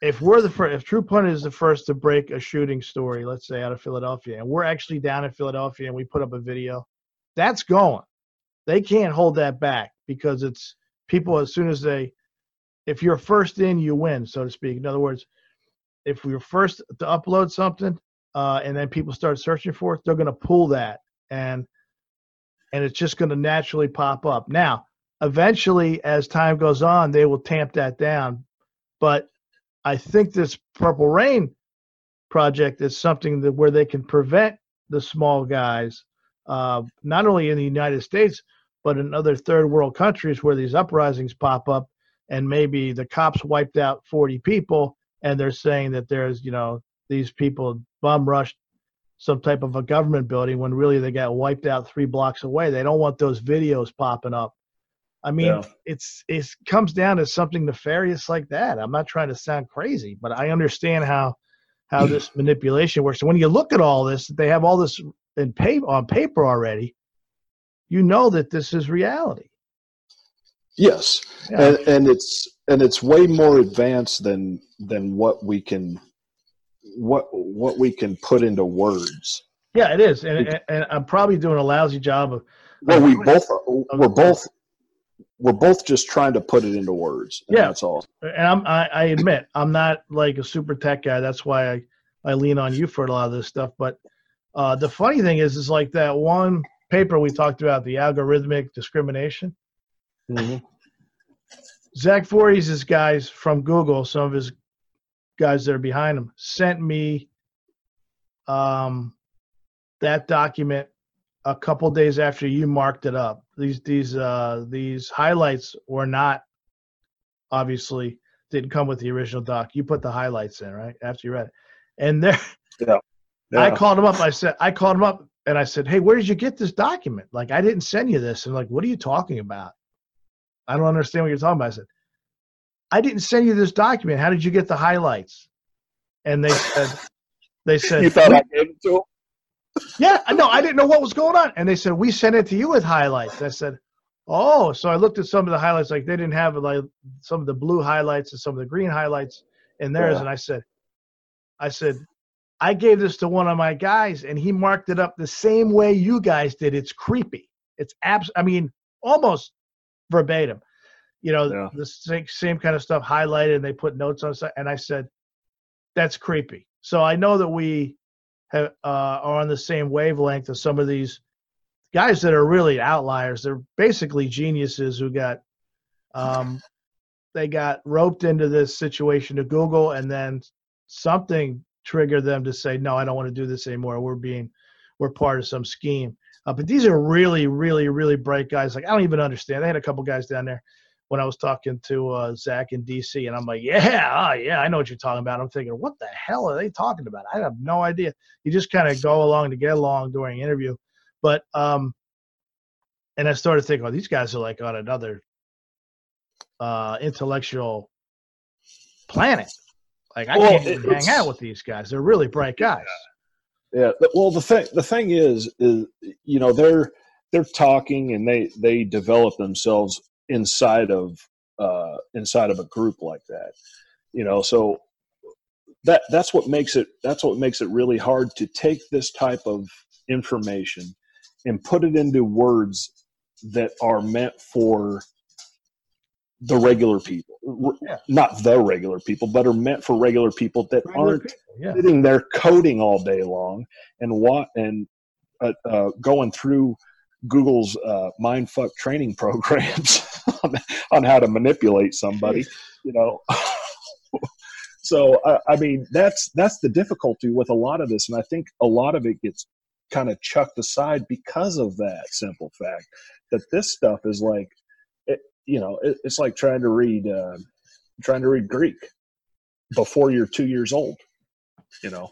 if we're the first, if True Pundit is the first to break a shooting story, let's say out of Philadelphia, and we're actually down in Philadelphia and we put up a video, that's going. They can't hold that back because it's people as soon as they, if you're first in, you win, so to speak. In other words, if we were first to upload something uh, and then people start searching for it, they're going to pull that and and it's just going to naturally pop up. Now, eventually, as time goes on, they will tamp that down. But I think this Purple Rain project is something that where they can prevent the small guys, uh, not only in the United States, but in other third world countries where these uprisings pop up and maybe the cops wiped out forty people and they're saying that there's, you know, these people bum rushed some type of a government building when really they got wiped out three blocks away. They don't want those videos popping up. I mean, yeah. it's it comes down to something nefarious like that. I'm not trying to sound crazy, but I understand how how this manipulation works. And when you look at all this, they have all this in paper on paper already. You know that this is reality. Yes, yeah. and, and it's and it's way more advanced than than what we can what what we can put into words. Yeah, it is, and and, and I'm probably doing a lousy job of. Well, we both we're both we're both just trying to put it into words. And yeah, that's all. And I'm I, I admit I'm not like a super tech guy. That's why I I lean on you for a lot of this stuff. But uh, the funny thing is, is like that one paper we talked about, the algorithmic discrimination. Mm-hmm. Zach Voorhees' guys from Google, some of his guys that are behind him, sent me um, that document a couple days after you marked it up. These these uh, these highlights were not obviously didn't come with the original doc. You put the highlights in right after you read it, and there. Yeah. Yeah. I called him up. I said I called him up and I said, "Hey, where did you get this document? Like, I didn't send you this." And like, "What are you talking about? I don't understand what you're talking about." I said, "I didn't send you this document. How did you get the highlights?" And they said, "They said you thought I gave it to them?" Yeah, no, I didn't know what was going on. And they said, "We sent it to you with highlights." I said, "Oh." So I looked at some of the highlights, like they didn't have like some of the blue highlights and some of the green highlights in theirs. Yeah. And I said, I said, I gave this to one of my guys, and he marked it up the same way you guys did. It's creepy. It's abs. I mean, almost verbatim. You know, yeah. the same, same kind of stuff highlighted, and they put notes on it. And I said, that's creepy. So I know that we have, uh, are on the same wavelength as some of these guys that are really outliers. They're basically geniuses who got um, they got roped into this situation to Google, and then something triggered them to say, no, I don't want to do this anymore. We're being, we're part of some scheme. Uh, but these are really, really, really bright guys. Like, I don't even understand. I had a couple guys down there when I was talking to uh, Zach in D C, and I'm like, yeah, oh, yeah, I know what you're talking about. I'm thinking, what the hell are they talking about? I have no idea. You just kind of go along to get along during an interview. But, um, and I started thinking, oh, these guys are like on another uh, intellectual planet. Like, I well, can't even hang out with these guys. They're really bright guys. Yeah. Well, the thing the thing is, is you know, they're they're talking and they they develop themselves inside of uh, inside of a group like that. You know, so that that's what makes it that's what makes it really hard to take this type of information and put it into words that are meant for the regular people, yeah. not the regular people, but are meant for regular people that regular aren't people, yeah. sitting there coding all day long and what and uh, uh, going through Google's uh, mindfuck training programs on, on how to manipulate somebody, you know. So uh, I mean, that's that's the difficulty with a lot of this, and I think a lot of it gets kind of chucked aside because of that simple fact that this stuff is like. You know, it, it's like trying to read, uh, trying to read Greek before you're two years old. You know,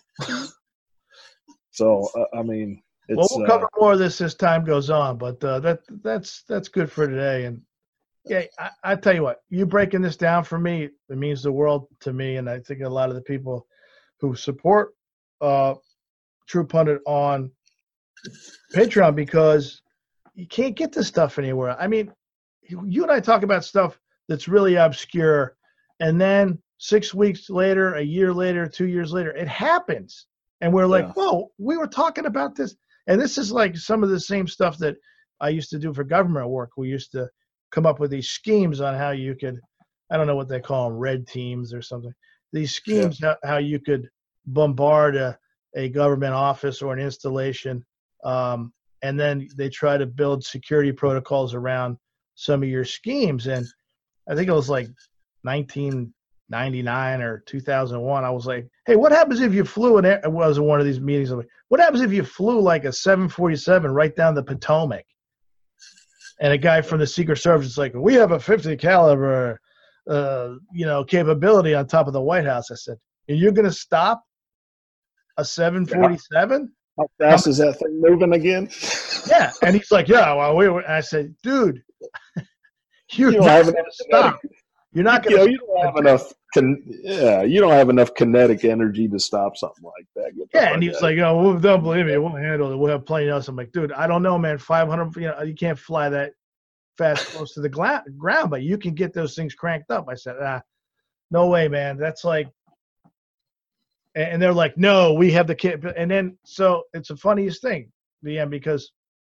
so uh, I mean, it's, well, we'll cover uh, more of this as time goes on, but uh, that that's that's good for today. And yeah, I, I tell you what, you breaking this down for me, it means the world to me, and I think a lot of the people who support uh, True Pundit on Patreon, because you can't get this stuff anywhere. I mean. You and I talk about stuff that's really obscure, and then six weeks later, a year later, two years later, it happens. And we're like, Yeah. whoa, we were talking about this. And this is like some of the same stuff that I used to do for government work. We used to come up with these schemes on how you could, I don't know what they call them, red teams or something. These schemes, how, how you could bombard a, a government office or an installation. Um, and then they try to build security protocols around some of your schemes. And I think it was like nineteen ninety-nine or two thousand one. I was like, hey, what happens if you flew an air, I was in one of these meetings. I'm like, what happens if you flew like a seven forty-seven right down the Potomac? And a guy from the Secret Service is like, we have a fifty caliber, uh, you know, capability on top of the White House. I said, and you're going to stop a seven forty-seven? How fast is that thing moving again? Yeah. And he's like, yeah, well, we were, I said, dude, you're You don't not have going enough to stop. You're not You know, going to you don't have enough. Con- yeah, you don't have enough kinetic energy to stop something like that. Get the Yeah, fuck and he was out. like, "Oh, well, don't believe me. We'll handle it. We'll have plenty else." I'm like, "Dude, I don't know, man. five hundred, you know, you can't fly that fast close to the gla- ground, but you can get those things cranked up." I said, "Ah, no way, man. That's like," and and they're like, "No, we have the kit." And then, so it's the funniest thing, V M, because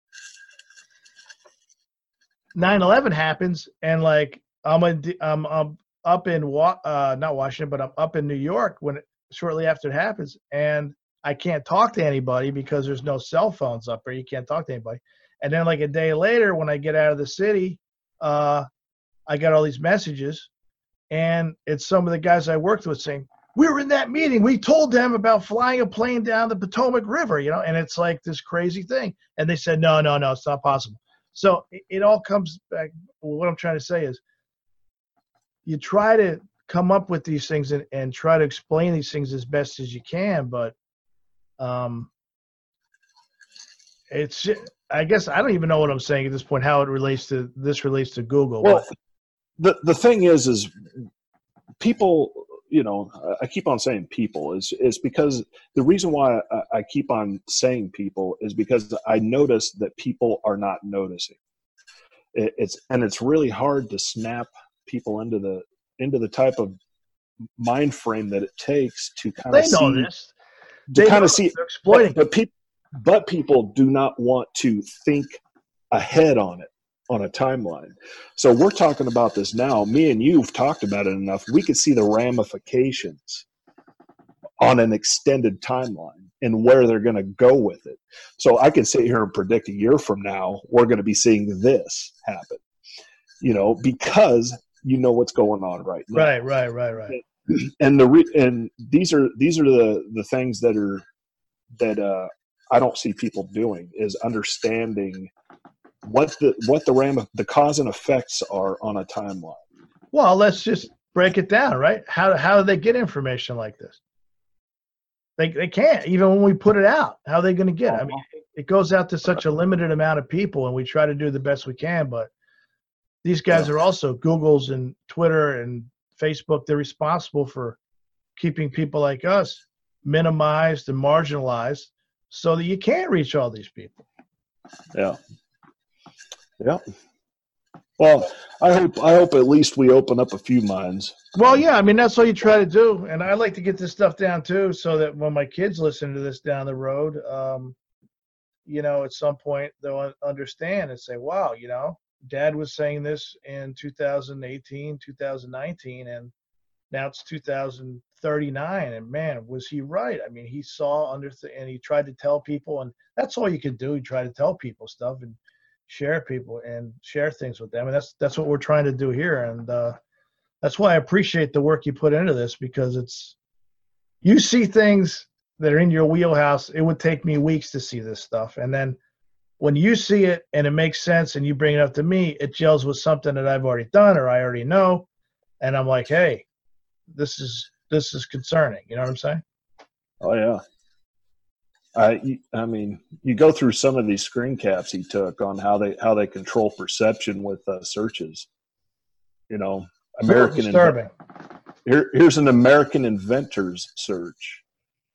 nine eleven happens, and like I'm a, I'm, I'm up in Wa- uh, not Washington, but I'm up in New York when it, shortly after it happens, and I can't talk to anybody because there's no cell phones up there. You can't talk to anybody. And then like a day later, when I get out of the city, uh, I got all these messages, and it's some of the guys I worked with saying, we were in that meeting. We told them about flying a plane down the Potomac River, you know, and it's like this crazy thing. And they said, no, no, no, it's not possible. So it, it all comes back. What I'm trying to say is you try to come up with these things and, and try to explain these things as best as you can. But um, it's, I guess, I don't even know what I'm saying at this point, how it relates to, this relates to Google. Well, but. the the thing is, is people, you know, I keep on saying people is is because the reason why I, I keep on saying people is because I notice that people are not noticing. It, it's and it's really hard to snap people into the into the type of mind frame that it takes to kind They of know see this. to They kind know of see. they're exploiting. But, but people, but people do not want to think ahead on it. On a timeline. So we're talking about this now. Me and you've talked about it enough. We could see the ramifications on an extended timeline and where they're going to go with it. So I can sit here and predict a year from now, we're going to be seeing this happen, you know, because you know what's going on right now. Right, right, right, right. And the re- and these are these are the the things that are that uh, I don't see people doing is understanding what the what the ram the cause and effects are on a timeline. Well, let's just break it down, right? How how do they get information like this? They they can't, even when we put it out. How are they going to get it? I mean, it goes out to such a limited amount of people, and we try to do the best we can. But these guys Yeah. are also Google's and Twitter and Facebook. They're responsible for keeping people like us minimized and marginalized, so that you can't reach all these people. Yeah. Yeah. Well, I hope I hope at least we open up a few minds. Well, yeah, I mean, that's all you try to do. And I like to get this stuff down, too, so that when my kids listen to this down the road, um, you know, at some point they'll un- understand and say, wow, you know, Dad was saying this in two thousand eighteen, two thousand nineteen, and now it's two thousand thirty-nine. And, man, was he right? I mean, he saw under th- and he tried to tell people, and that's all you can do. You try to tell people stuff and share people and share things with them. And that's that's what we're trying to do here. And uh, that's why I appreciate the work you put into this, because it's you see things that are in your wheelhouse. It would take me weeks to see this stuff. And then when you see it and it makes sense and you bring it up to me, it gels with something that I've already done or I already know. And I'm like, hey, this is this is concerning. You know what I'm saying? Oh yeah. I I mean, you go through some of these screen caps he took on how they how they control perception with uh, searches. You know, American disturbing. Inven- Here, here's an American inventors search.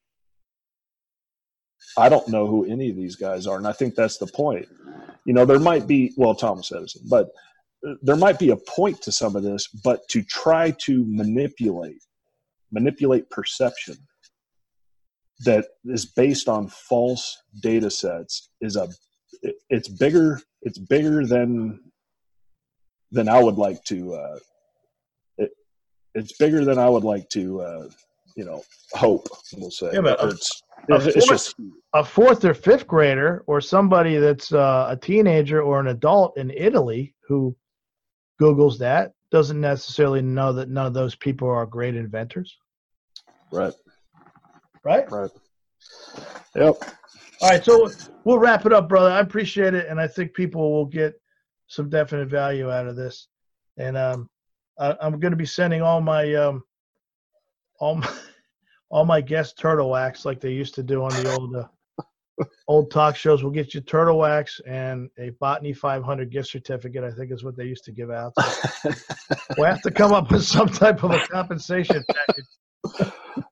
I don't know who any of these guys are, and I think that's the point. You know, there might be well, Thomas Edison, but there might be a point to some of this, but to try to manipulate manipulate perception that is based on false data sets is a it, it's bigger it's bigger than than I would like to uh, it, it's bigger than I would like to uh, you know hope, we'll say. Yeah, but a- it's a it's, it's fourth- just A fourth or fifth grader or somebody that's uh, a teenager or an adult in Italy who Googles that doesn't necessarily know that none of those people are great inventors, right right? right yep. All right, so we'll wrap it up, brother. I appreciate it, and I think people will get some definite value out of this. And um, I, I'm going to be sending all my um, all my all my guest turtle wax like they used to do on the old uh, old talk shows. We'll get you turtle wax and a Botany five hundred gift certificate, I think is what they used to give out. So we'll have to come up with some type of a compensation package.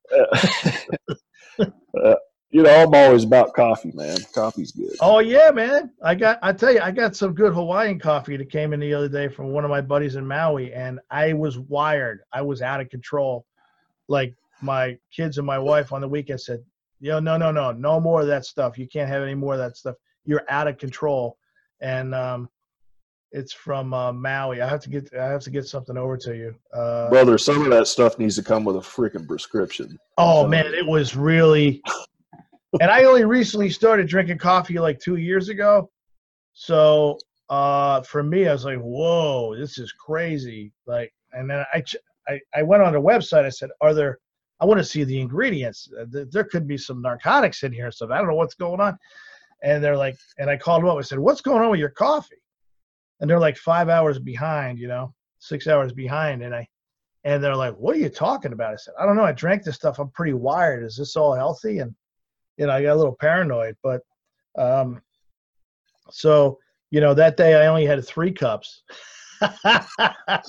uh, you know, I'm always about coffee, man. Coffee's good. Oh yeah, man. I got I tell you, I got some good Hawaiian coffee that came in the other day from one of my buddies in Maui, and I was wired. I was out of control. Like my kids and my wife on the weekend said, Yo, no, no, no, no more of that stuff. You can't have any more of that stuff. You're out of control. And um it's from uh, Maui. I have to get I have to get something over to you. Uh, Brother, some of that stuff needs to come with a freaking prescription. oh man, it was really and I only recently started drinking coffee like two years ago. So uh, for me, I was like, whoa, this is crazy. Like, and then I, ch- I, I went on the website. I said, are there, I want to see the ingredients. There could be some narcotics in here. So I don't know what's going on. And they're like, and I called them up. I said, what's going on with your coffee? And they're like five hours behind, you know, six hours behind. And I, and they're like, what are you talking about? I said, I don't know. I drank this stuff. I'm pretty wired. Is this all healthy? And, you know, I got a little paranoid, but, um, so, you know, that day I only had three cups, but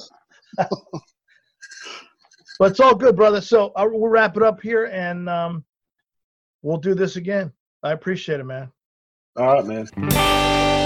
it's all good, brother. So I'll, we'll wrap it up here and, um, we'll do this again. I appreciate it, man. All right, man.